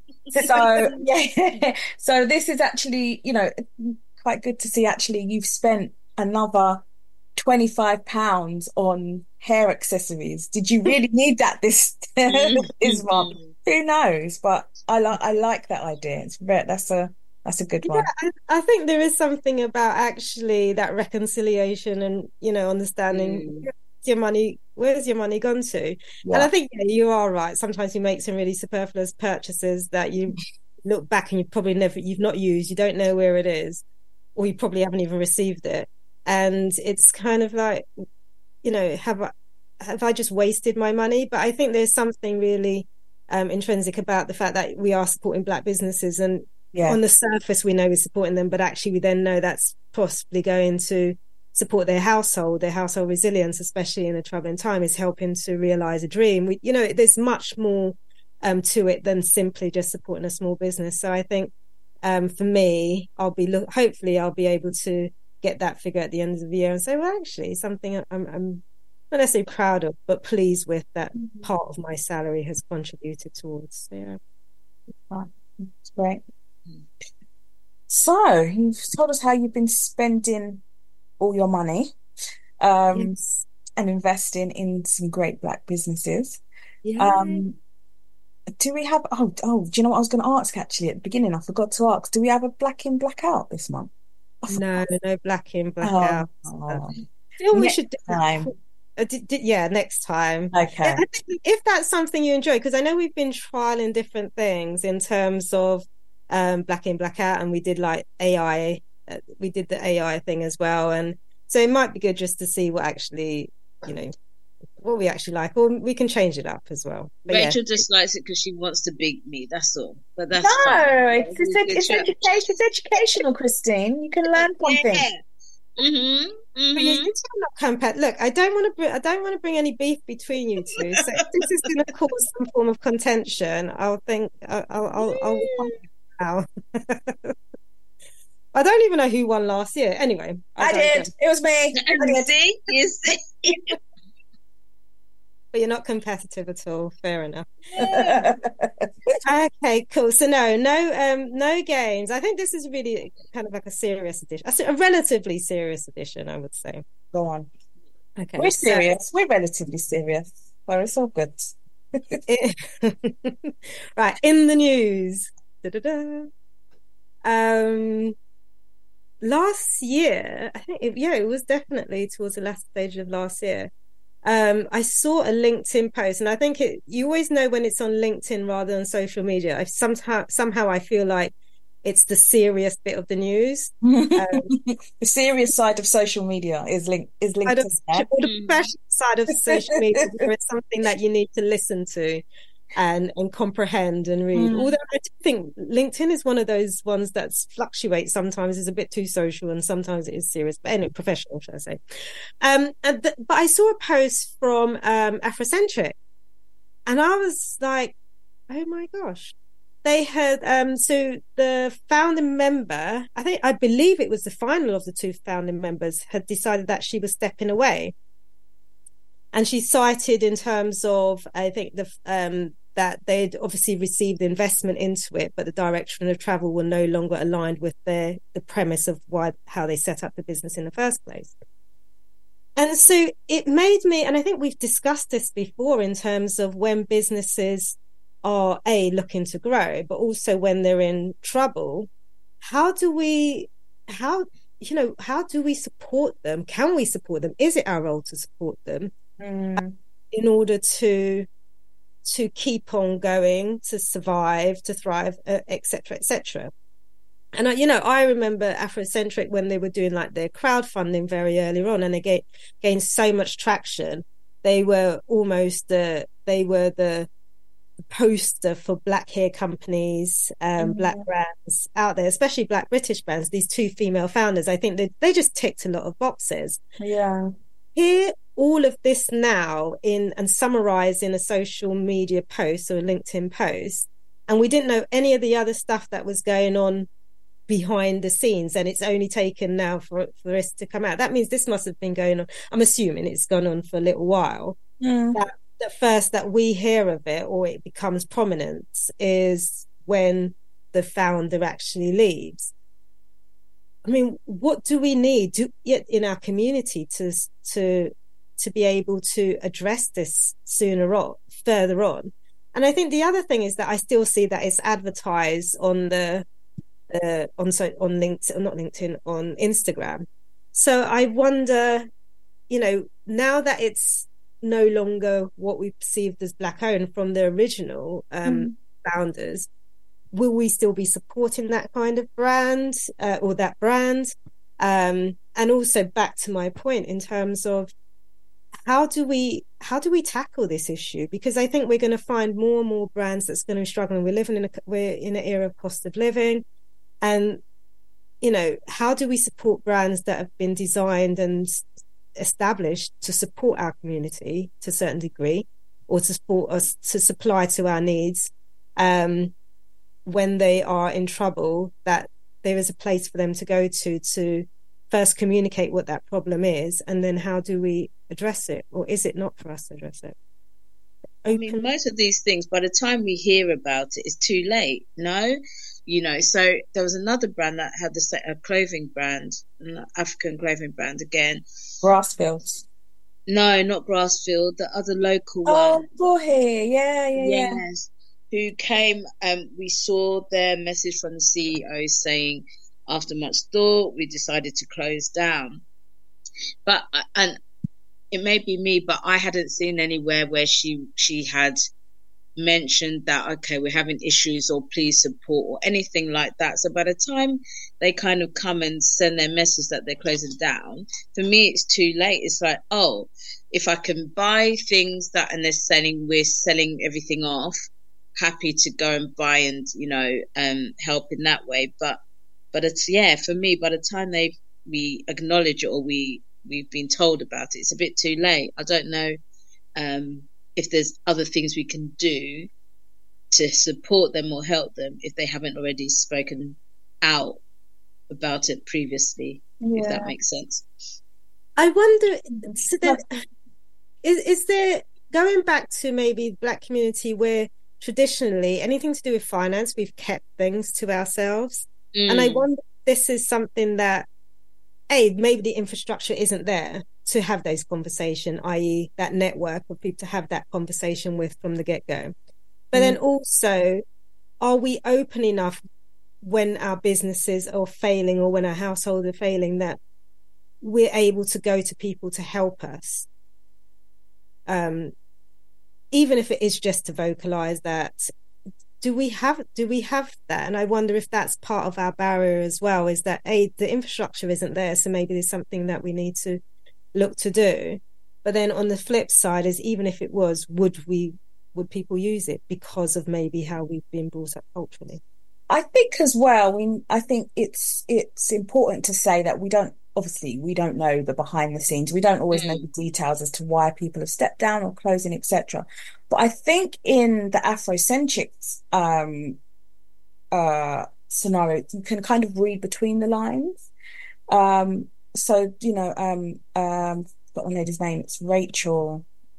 Speaker 8: So yeah, so this is actually, you know, quite good to see. Actually, you've spent another twenty-five pounds on hair accessories. Did you really need that this this month? Who knows? But I like I like that idea. It's very, that's a that's a good one.
Speaker 9: Yeah, I think there is something about actually that reconciliation and, you know, understanding
Speaker 7: mm.
Speaker 9: where's your money, where's your money gone to?
Speaker 8: Yeah.
Speaker 9: And I think yeah, you are right. Sometimes you make some really superfluous purchases that you look back and you probably never, you've not used, you don't know where it is, or you probably haven't even received it. And it's kind of like, you know, have I, have I just wasted my money? But I think there's something really um, intrinsic about the fact that we are supporting Black businesses, and yeah. on the surface we know we're supporting them, but actually we then know that's possibly going to support their household, their household resilience, especially in a troubling time, is helping to realise a dream. We, you know, there's much more um, to it than simply just supporting a small business. So I think um, for me, I'll be look, hopefully I'll be able to get that figure at the end of the year and say, well, actually, something I'm, I'm not necessarily proud of, but pleased with that mm-hmm. part of my salary has contributed towards. So, yeah,
Speaker 8: oh, that's great. So you've told us how you've been spending all your money um,
Speaker 9: yes.
Speaker 8: and investing in some great Black businesses.
Speaker 9: Yeah.
Speaker 8: Um, do we have? Oh, oh, do you know what I was going to ask actually at the beginning? I forgot to ask. Do we have a Black in, Black out this month?
Speaker 9: No, no Black in, Black
Speaker 8: oh,
Speaker 9: out.
Speaker 8: Oh.
Speaker 9: Feel we
Speaker 8: next
Speaker 9: should do
Speaker 8: time.
Speaker 9: Uh, d- d- yeah, next time.
Speaker 8: Okay.
Speaker 9: Yeah, I think if that's something you enjoy, because I know we've been trialing different things in terms of um, Black in, Black out, and we did like A I. Uh, we did the A I thing as well, and so it might be good just to see what actually, you know, what we actually like, or we can change it up as well. But
Speaker 7: Rachel
Speaker 9: yeah.
Speaker 7: just likes it because she wants to beat me. That's all. But that's
Speaker 8: no,
Speaker 7: fine.
Speaker 8: it's it's, it's, education, it's educational, Christine. You can learn something.
Speaker 7: Yeah. Mm-hmm. Mm-hmm.
Speaker 9: You, you not compa- Look, I don't want to. Br- I don't want to bring any beef between you two. So if this is going to cause some form of contention, I'll think. I'll. I'll. I'll, I'll, I'll I don't even know who won last year. Anyway,
Speaker 8: I, I did. Know. It was me.
Speaker 7: You see, you see.
Speaker 9: But you're not competitive at all. Fair enough. Okay, cool. So no, no, um, no games. I think this is really kind of like a serious edition, a relatively serious edition, I would say.
Speaker 8: Go on.
Speaker 9: Okay,
Speaker 8: we're serious. So, we're relatively serious. Well, it's all good.
Speaker 9: Right, in the news. Da-da-da. Um. Last year, I think, it, yeah, it was definitely towards the last stage of last year. Um, I saw a LinkedIn post, and I think it, you always know when it's on LinkedIn rather than social media. I somehow, somehow I feel like it's the serious bit of the news. Um,
Speaker 8: the serious side of social media is linked is LinkedIn.
Speaker 9: Or the professional side of social media, where it's something that you need to listen to and and comprehend and read. Mm. Although I do think LinkedIn is one of those ones that fluctuates. Sometimes it's a bit too social and sometimes it is serious, but anyway, professional, should I say. Um, and th- but I saw a post from um, Afrocentric, and I was like, oh my gosh. They had, um, so the founding member, I think, I believe it was the final of the two founding members, had decided that she was stepping away. and she cited in terms of, I think, the um, that they'd obviously received investment into it, but the direction of travel were no longer aligned with their the premise of why how they set up the business in the first place. And so it made me, and I think we've discussed this before in terms of when businesses are A, looking to grow, but also when they're in trouble, how do we, how, you know, how do we support them? Can we support them? Is it our role to support them
Speaker 8: mm.
Speaker 9: in order to, to keep on going, to survive, to thrive, uh, et cetera, et cetera? And, I, you know, I remember Afrocentric when they were doing like their crowdfunding very early on, and they get, gained so much traction. They were almost the, they were the poster for black hair companies, um, mm. black brands out there, especially black British brands, these two female founders. I think they, they just ticked a lot of boxes.
Speaker 8: Yeah.
Speaker 9: Hear all of this now in and summarized in a social media post or a LinkedIn post, and we didn't know any of the other stuff that was going on behind the scenes, and it's only taken now for for this to come out. That means this must have been going on. I'm assuming it's gone on for a little while.
Speaker 8: Mm.
Speaker 9: That, the first that we hear of it or it becomes prominent is when the founder actually leaves. I mean, what do we need do, in our community to to to be able to address this sooner on, further on? And I think the other thing is that I still see that it's advertised on the Uh, on so on LinkedIn, not LinkedIn, on Instagram. So I wonder, you know, now that it's no longer what we perceived as black owned from the original um, mm. founders, will we still be supporting that kind of brand uh, or that brand? Um, and also back to my point in terms of how do we how do we tackle this issue? Because I think we're going to find more and more brands that's going to be struggling. We're living in a we're in an era of cost of living. And, you know, how do we support brands that have been designed and established to support our community to a certain degree, or to support us to supply to our needs um, when they are in trouble, that there is a place for them to go to, to first communicate what that problem is, and then how do we address it? Or is it not for us to address it?
Speaker 7: Open. I mean, most of these things, by the time we hear about it, it's too late, no? You know, so there was another brand that had the a clothing brand, an African clothing brand again.
Speaker 8: Grassfields.
Speaker 7: No, not Grassfield. The other local
Speaker 8: oh,
Speaker 7: one.
Speaker 8: Oh, here, yeah, yeah, yeah.
Speaker 7: Yes, who came? Um, we saw their message from the C E O saying, after much thought, we decided to close down. But and it may be me, but I hadn't seen anywhere where she she had mentioned that, okay, we're having issues or please support or anything like that. So by the time they kind of come and send their message that they're closing down, for me it's too late. It's like, oh, if I can buy things that and they're selling, we're selling everything off, happy to go and buy and, you know, um help in that way. But but it's, yeah, for me, by the time they we acknowledge it or we we've been told about it, it's a bit too late. I don't know um if there's other things we can do to support them or help them if they haven't already spoken out about it previously, yeah. If that makes sense.
Speaker 9: I wonder, so then, is, is there, going back to maybe black community where traditionally anything to do with finance, we've kept things to ourselves. Mm. And I wonder if this is something that, A, maybe the infrastructure isn't there to have those conversations, that is that network of people to have that conversation with from the get-go. But mm. then also, are we open enough when our businesses are failing or when our households are failing that we're able to go to people to help us? Um, even if it is just to vocalize that, do we have do we have that? And I wonder if that's part of our barrier as well, is that A, the infrastructure isn't there, so maybe there's something that we need to look to do. But then on the flip side is, even if it was, would we would people use it because of maybe how we've been brought up culturally?
Speaker 8: I think as well, we I think it's it's important to say that we don't obviously we don't know the behind the scenes. We don't always mm. know the details as to why people have stepped down or closing, et cetera. But I think in the Afrocentric um, uh, scenario, you can kind of read between the lines. Um, so you know, um, um, I've got one lady's name. It's Rachel.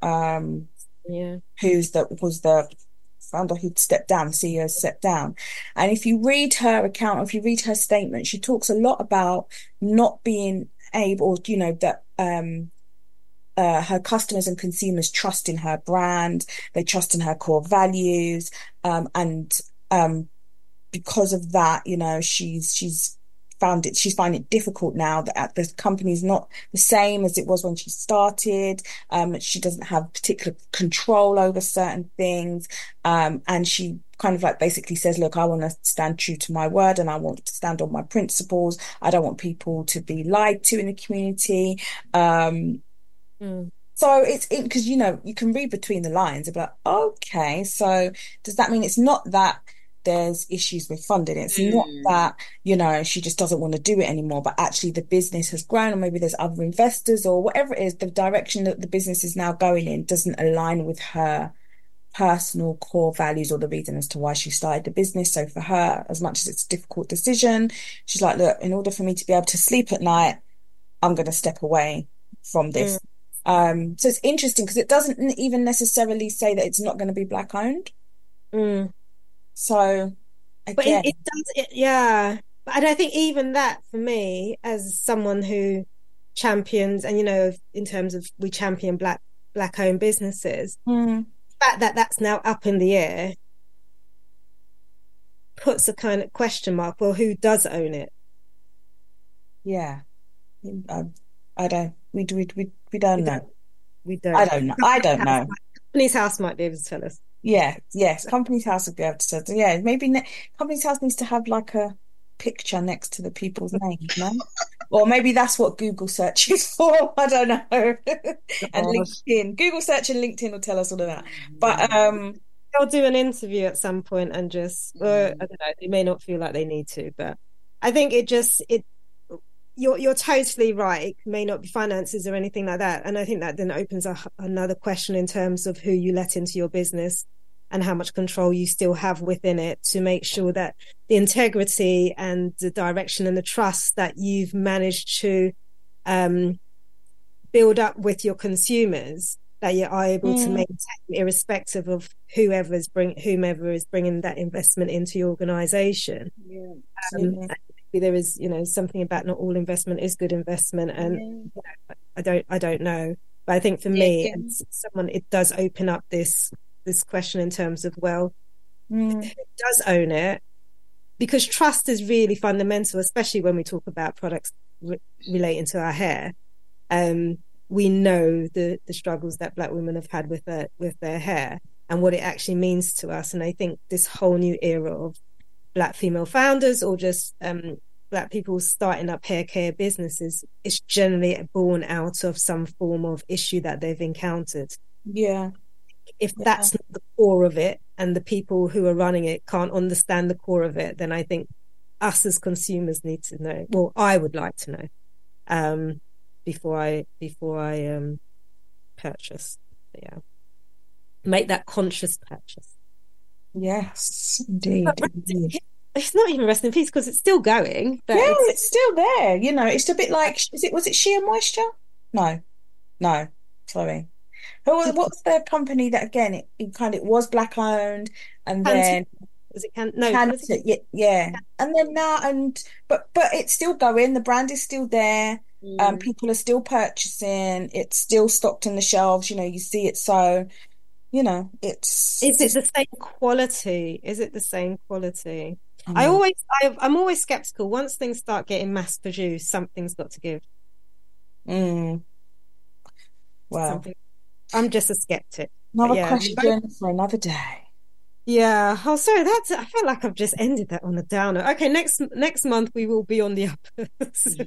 Speaker 8: um,
Speaker 9: yeah,
Speaker 8: who's the was the founder who'd stepped down, the C E O stepped down. And if you read her account, or if you read her statement, she talks a lot about not being able, you know, that um, uh, her customers and consumers trust in her brand, they trust in her core values, um, and um, because of that, you know, she's she's found it she's finding it difficult now that the company's not the same as it was when she started. Um, she doesn't have particular control over certain things, um, and she kind of like basically says, look, I want to stand true to my word and I want to stand on my principles. I don't want people to be lied to in the community. Um,
Speaker 9: mm.
Speaker 8: So it's because, you know, you can read between the lines about, okay, so does that mean it's not that there's issues with funding? It's mm. not that, you know, she just doesn't want to do it anymore, but actually the business has grown, or maybe there's other investors, or whatever it is, the direction that the business is now going in doesn't align with her personal core values or the reason as to why she started the business. So for her, as much as it's a difficult decision, she's like, look, in order for me to be able to sleep at night, I'm going to step away from this. Mm. Um, so it's interesting because it doesn't even necessarily say that it's not going to be black owned.
Speaker 9: Mm.
Speaker 8: So, again,
Speaker 9: but it, it does, it, yeah. And I think even that, for me, as someone who champions, and you know, in terms of we champion black black owned businesses,
Speaker 8: mm.
Speaker 9: the fact that that's now up in the air puts a kind of question mark. Well, who does own it?
Speaker 8: Yeah, I, I don't. We we we we don't
Speaker 9: we
Speaker 8: know.
Speaker 9: Don't, we don't.
Speaker 8: I don't know. I don't know.
Speaker 9: Company's House might be able to tell us.
Speaker 8: Yeah, yes, Company's House would be able to tell us. Yeah, maybe ne- Company's House needs to have like a picture next to the people's names, no? Or maybe that's what Google search is for. I don't know. And LinkedIn, Google search and LinkedIn will tell us all of that. But um,
Speaker 9: they'll do an interview at some point and just, uh, I don't know. They may not feel like they need to, but I think it just it. You're you're totally right. It may not be finances or anything like that, and I think that then opens a, another question in terms of who you let into your business and how much control you still have within it to make sure that the integrity and the direction and the trust that you've managed to um, build up with your consumers, that you are able mm. to maintain, irrespective of whoever is bring whomever is bringing that investment into your organisation.
Speaker 8: Yeah,
Speaker 9: um, there is, you know, something about not all investment is good investment, and yeah. you know, I don't, I don't know, but I think for yeah, me, yeah. as someone, it does open up this this question in terms of, well,
Speaker 8: mm.
Speaker 9: who does own it? Because trust is really fundamental, especially when we talk about products re- relating to our hair. Um, we know the the struggles that Black women have had with their with their hair and what it actually means to us, and I think this whole new era of Black female founders, or just um, Black people starting up hair care businesses, is generally born out of some form of issue that they've encountered.
Speaker 8: Yeah.
Speaker 9: If
Speaker 8: yeah.
Speaker 9: that's not the core of it, and the people who are running it can't understand the core of it, then I think us as consumers need to know. Well, I would like to know um, before I before I um, purchase. But yeah, make that conscious purchase.
Speaker 8: Yes, indeed, indeed.
Speaker 9: It's not even rest in peace because it's still going. But
Speaker 8: yeah,
Speaker 9: it's,
Speaker 8: it's still there. You know, it's a bit like, is it? Was it Sheer Moisture? No, no. Sorry. Who was? What's the company that again? It, it kind of it was Black owned, and
Speaker 9: Canton.
Speaker 8: then
Speaker 9: was it can no?
Speaker 8: Canton, yeah, yeah, and then now and but but it's still going. The brand is still there. Mm. Um, people are still purchasing. It's still stocked in the shelves. You know, you see it so. You know, it's
Speaker 9: is it the same quality? Is it the same quality? Mm. I always, I, I'm always skeptical. Once things start getting mass produced, something's got to give.
Speaker 8: Mm. Wow,
Speaker 9: Something. I'm just a skeptic.
Speaker 8: Another
Speaker 9: yeah.
Speaker 8: question for another day.
Speaker 9: Yeah. Oh, sorry. That's. I feel like I've just ended that on a downer. Okay, next next month we will be on the uppers.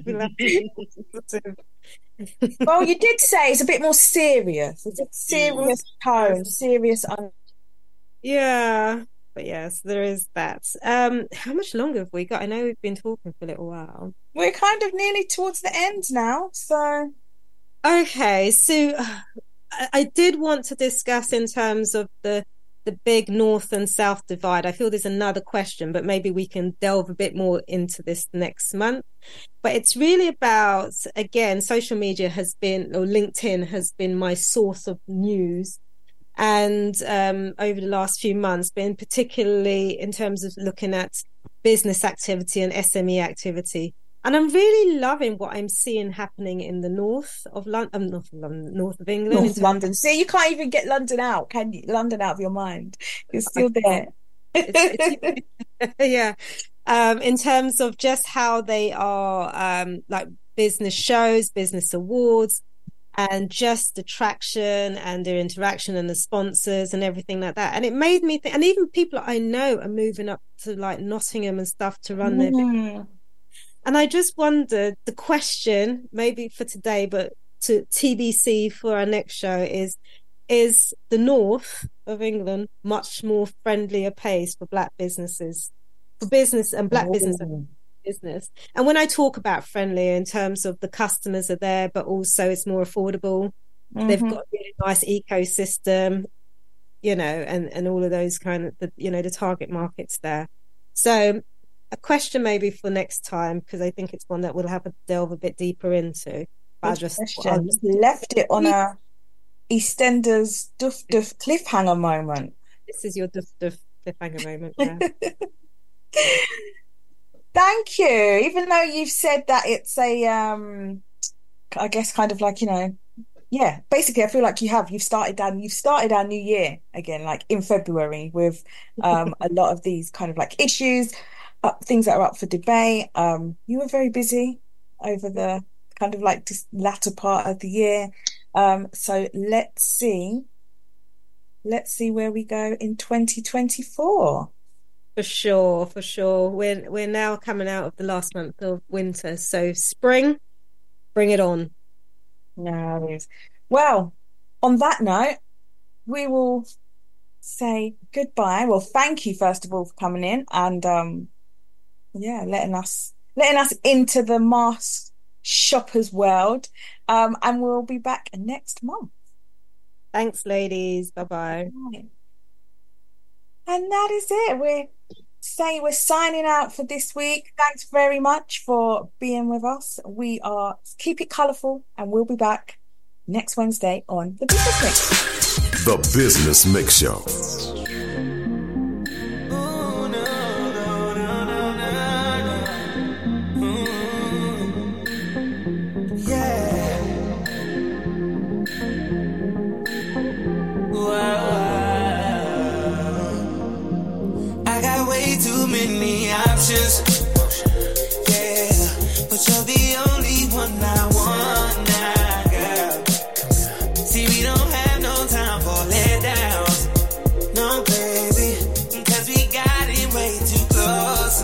Speaker 8: Well, you did say it's a bit more serious. It's a serious tone, serious. Un-
Speaker 9: yeah, but yes, there is that. Um, how much longer have we got? I know we've been talking for a little while.
Speaker 8: We're kind of nearly towards the end now, so.
Speaker 9: Okay, so I did want to discuss in terms of the the the big north and south divide. I feel there's another question, but maybe we can delve a bit more into this next month. But it's really about, again, social media has been, or LinkedIn has been my source of news. And um, over the last few months, been particularly in terms of looking at business activity and S M E activity. And I'm really loving what I'm seeing happening in the north of London, um, north of London, north of England.
Speaker 8: North London. See, you can't even get London out, can you? London out of your mind. It's still there.
Speaker 9: It's, it's, yeah. Um, in terms of just how they are, um, like business shows, business awards, and just the traction and their interaction and the sponsors and everything like that. And it made me think, and even people I know are moving up to like Nottingham and stuff to run their
Speaker 8: Mm.
Speaker 9: business. And I just wondered, the question, maybe for today, but to T B C for our next show is, is the north of England much more friendly a place for black businesses, for business and black
Speaker 8: Oh.
Speaker 9: business business? And when I talk about friendly in terms of the customers are there, but also it's more affordable. They've
Speaker 8: Mhm.
Speaker 9: got a really nice ecosystem, you know, and, and all of those kind of, the, you know, the target markets there. So a question maybe for next time, because I think it's one that we'll have to delve a bit deeper into. But I
Speaker 8: Good
Speaker 9: just,
Speaker 8: question.
Speaker 9: I'll just-
Speaker 8: Left it on a EastEnders duff duff cliffhanger moment.
Speaker 9: this is your duff duff cliffhanger moment. Yeah.
Speaker 8: Thank you. Even though you've said that it's a, um, I guess kind of like, you know, yeah, basically I feel like you have, you've started down, you've started our new year again, like in February with um, a lot of these kind of like issues, uh, things that are up for debate. Um, you were very busy over the kind of like this latter part of the year. Um, so let's see, let's see where we go in twenty twenty-four.
Speaker 9: For sure, for sure. We're we're now coming out of the last month of winter, so spring, bring it on.
Speaker 8: No, it is. Well, on that note, we will say goodbye. Well, thank you first of all for coming in and um yeah, letting us letting us into the mask shoppers world. Um, and we'll be back next month.
Speaker 9: Thanks, ladies. Bye bye.
Speaker 8: Right. And that is it. We're saying we're signing out for this week. Thanks very much for being with us. We are Keep It Colourful, and we'll be back next Wednesday on The Business Mix.
Speaker 1: The Business Mix Show.
Speaker 10: I got way too many options. Yeah, but you're the only one I want now, girl. See, we don't have no time for letdowns. No, baby, cause we got it way too close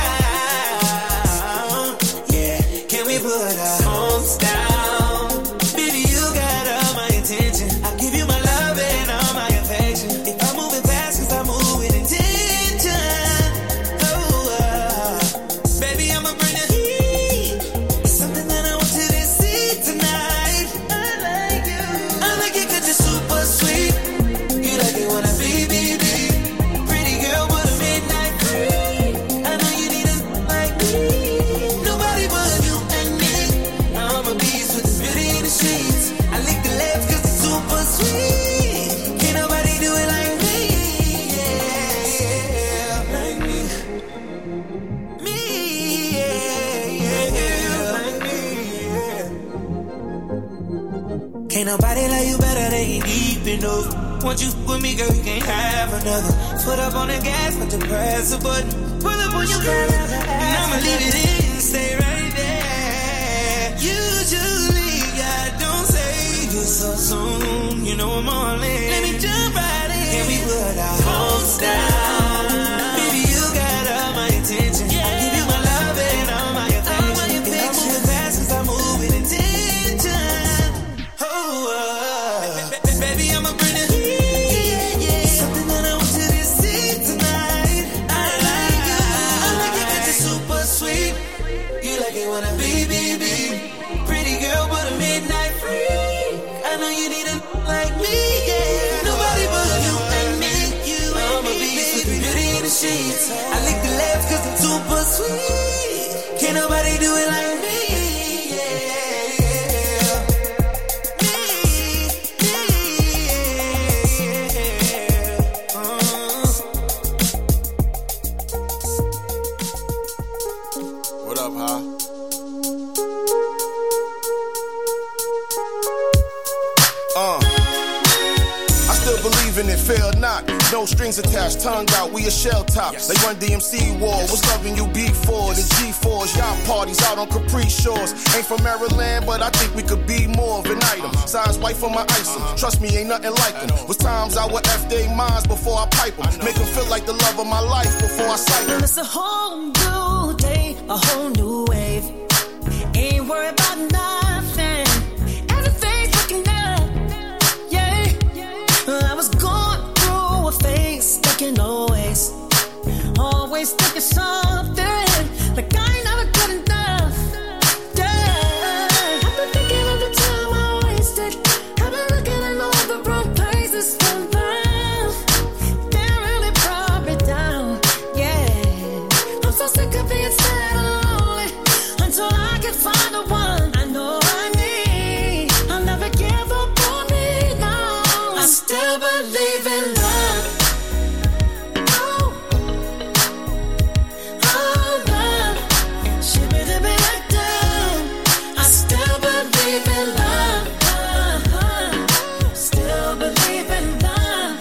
Speaker 10: now. Yeah, can we put our homes down? Baby, you got all my attention. I give you my love and all my affection. If I'm moving fast, cause I move with intention. Oh, uh, baby, I'ma bring the heat. It's something that I want you to see tonight. I like you. I like it cause you're super sweet. You like it when I be, be, be. Pretty girl with a midnight creep. I know you need a like me. Nobody but you and me. I'm a beast with the beauty in the sheets. I lick the lips cause it's super sweet. Can't nobody do it like me. Yeah, like me. Me, yeah, yeah, like me, yeah. Can't nobody love you better, they ain't deep enough. Once you f- with me, girl, you can't have another. Foot up on the gas, but to press a button. Pull up on your girl, and I'ma leave it in, stay right there. Usually, I don't say this so soon. You know I'm all in. Let me jump right in. Can we put our homes down? Baby, you got all my attention. I give you my love and all my affection. If I'm moving fast, cause I move with intention. Oh, uh, baby, I'ma bring the heat. Something that I want you to see tonight. I like you. I like it cause you're super sweet. You like it when I be, be, be. Pretty girl with a midnight freak. I know you need a like me, yeah. Nobody but you and me. You sweet. Can't nobody do it like me.
Speaker 11: Fail not, no strings attached, tongue out, we a shell top. Yes. They run D M C war, yes. What's loving you beat for? The G fours, y'all parties out on Capri Shores. Ain't from Maryland, but I think we could be more of an item. Uh-huh. Size white for my ice uh-huh. Trust me, ain't nothing like them. Was times I would F they minds before I pipe them. Make them feel like the love of my life before I sight them.
Speaker 10: It's a whole new day, a whole new wave. Ain't worried about nothing. Everything's looking up. Yeah, I was going through a phase, thinking always, always thinking something, like I ain't never good enough. Yeah, I've been thinking of the time I wasted. I've been looking in all the wrong places for love. That really brought me down. Yeah, I'm so sick of being sad and lonely until I can find the one I know I need. I'll never give up on me now. I still believe in love. Oh, oh, love. Ship it to me like down. I still believe in love. Still believe in love.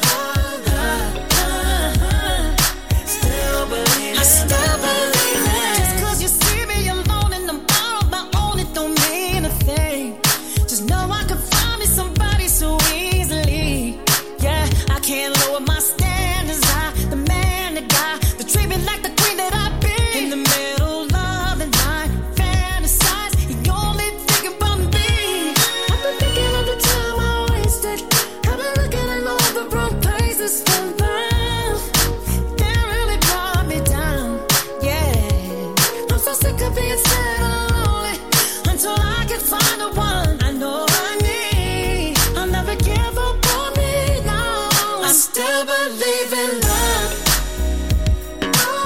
Speaker 10: Still believe. I still believe it. Just 'cause you see me alone and I'm all on my own, it don't mean a thing. Just know I can find me somebody so easily. Yeah, I can't lower my standards. I, the man, the guy, that treat me like the queen that I be. In the middle of the night, fantasize, he only thinking about me. I've been thinking of the time I wasted. I've been looking in all the wrong places for love. That really brought me down. Yeah, I'm so sick of being sad and lonely until I can find the one I know I need. I'll never give up on me now. I still believe in love. Oh,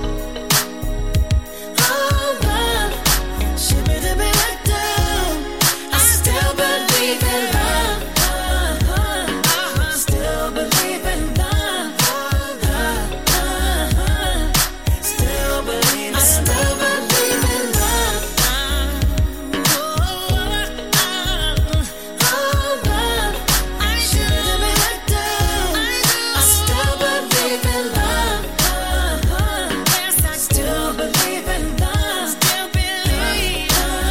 Speaker 10: oh, love. Ship it to me like down. I still believe in love. Still believe in love. Still believe. I still believe in love. Oh, love. Ship it to me like down. I still believe in love. Yes, I still believe in love. Still believe.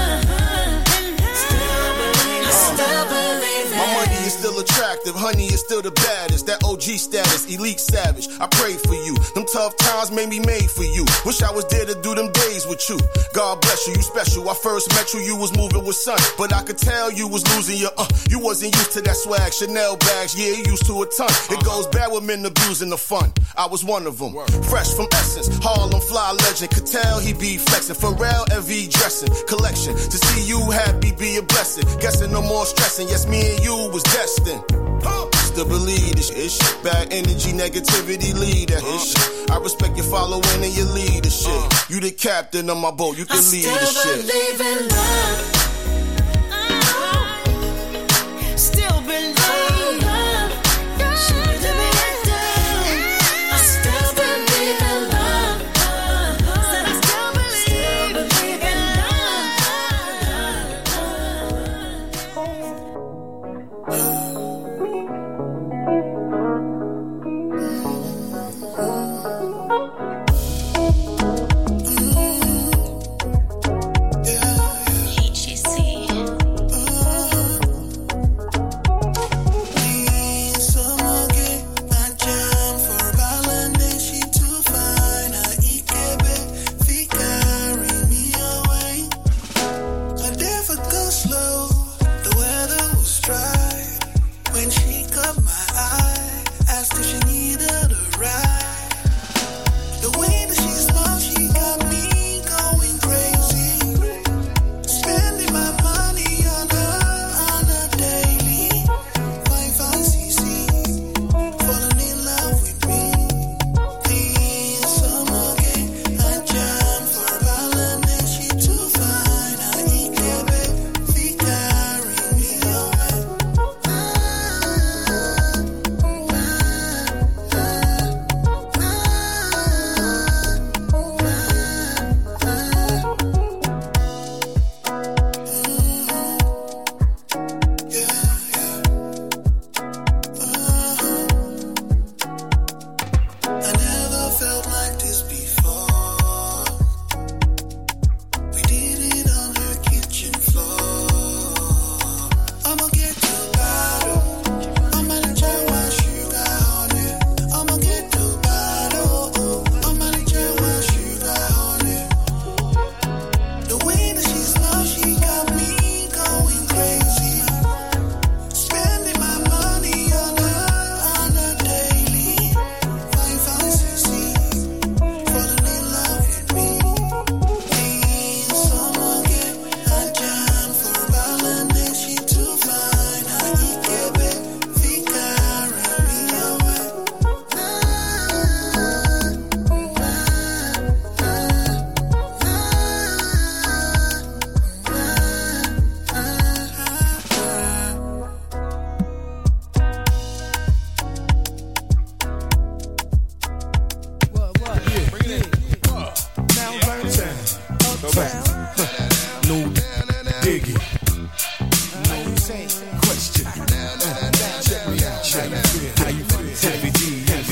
Speaker 10: Still believe. I still believe
Speaker 11: My money is still attractive, honey is still the baddest. That O G status, elite savage. I pray for you. Them tough times made me made for you. Wish I was there to do them days with you. God bless you, you special. I first met you, you was moving with sun, but I could tell you was losing your uh. You wasn't used to that swag, Chanel bags, yeah, you used to a ton. It goes bad with men abusing the fun. I was one of them. Fresh from Essence, Harlem fly legend. Could tell he be flexing. Pharrell L V dressing collection. To see you happy be a blessing. Guessing no more stressing. Yes, me and you was destined. Still believe this shit. Bad energy, negativity, lead that shit. I respect your following and your leadership. You the captain of my boat, you can
Speaker 10: I
Speaker 11: lead the
Speaker 10: still
Speaker 11: shit.
Speaker 10: believe in love. Still believe. Ship it to me like down. I still believe in love. Said I still believe. Still believe in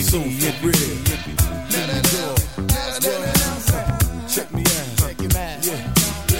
Speaker 11: So for real. Let me go. Check me out. Check him out. Yeah.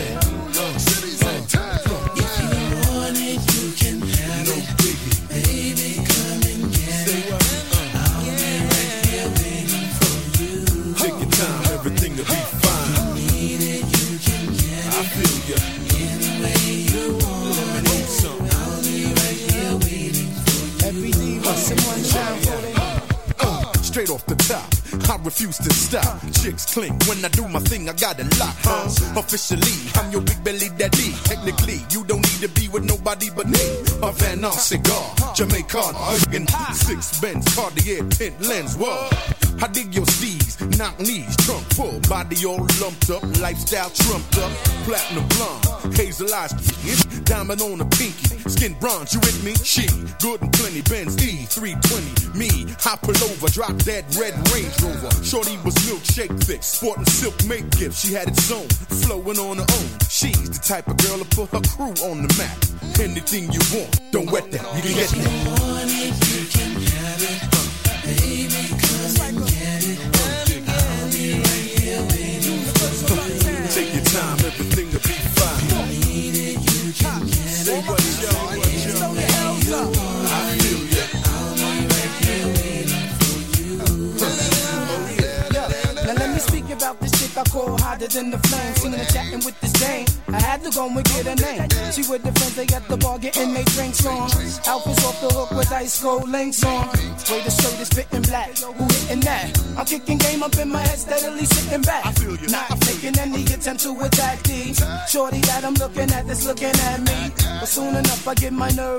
Speaker 11: Everything to be fine. I need it, you can get it. I feel you. Any way you want. Let me need something. I'll be right here waiting for you. Every day was someone shine for it. Uh, straight off the top, I refuse to stop. Chicks clink when I do my thing. I got it locked. Uh, officially, I'm your big belly daddy. Technically, you don't need to be with nobody but me. A Van Nuys cigar, Jamaican, Hogan, six Benz, Cartier, tint lens. Whoa. I dig your steez, knock knees, trunk full, body all lumped up, lifestyle trumped up, platinum blonde, hazel eyes, diamond on the pinky, skin bronze, you with me? She, good and plenty, Benz E three twenty, me, I pull over, drop that red Range Rover, shorty was milkshake thick, sporting silk make gift, she had its own, flowing on her own, she's the type of girl to put her crew on the map, anything you want, don't wet that, you can get that. You want it, you can have it, uh, baby, come and get it, I'll be right here waiting for you. Take your time, everything will be fine. You need it, you can get it. Say what y'all, what y'all, I feel ya. I'll be right here waiting for you. Oh yeah.
Speaker 12: Now let me speak about this chick I call hotter than the flame. Singing and chatting with this dame. I had to go and get her name. She with the friends, they at the bar getting they drinks on. Outfits off the hook with ice cold links on. Way the shirt is fitting black. Who hitting that? I'm kicking game up in my head, steadily sitting back. I feel you. Not making any attempt to attack D. Shorty that I'm looking at that's looking at me. But soon enough I get my nerve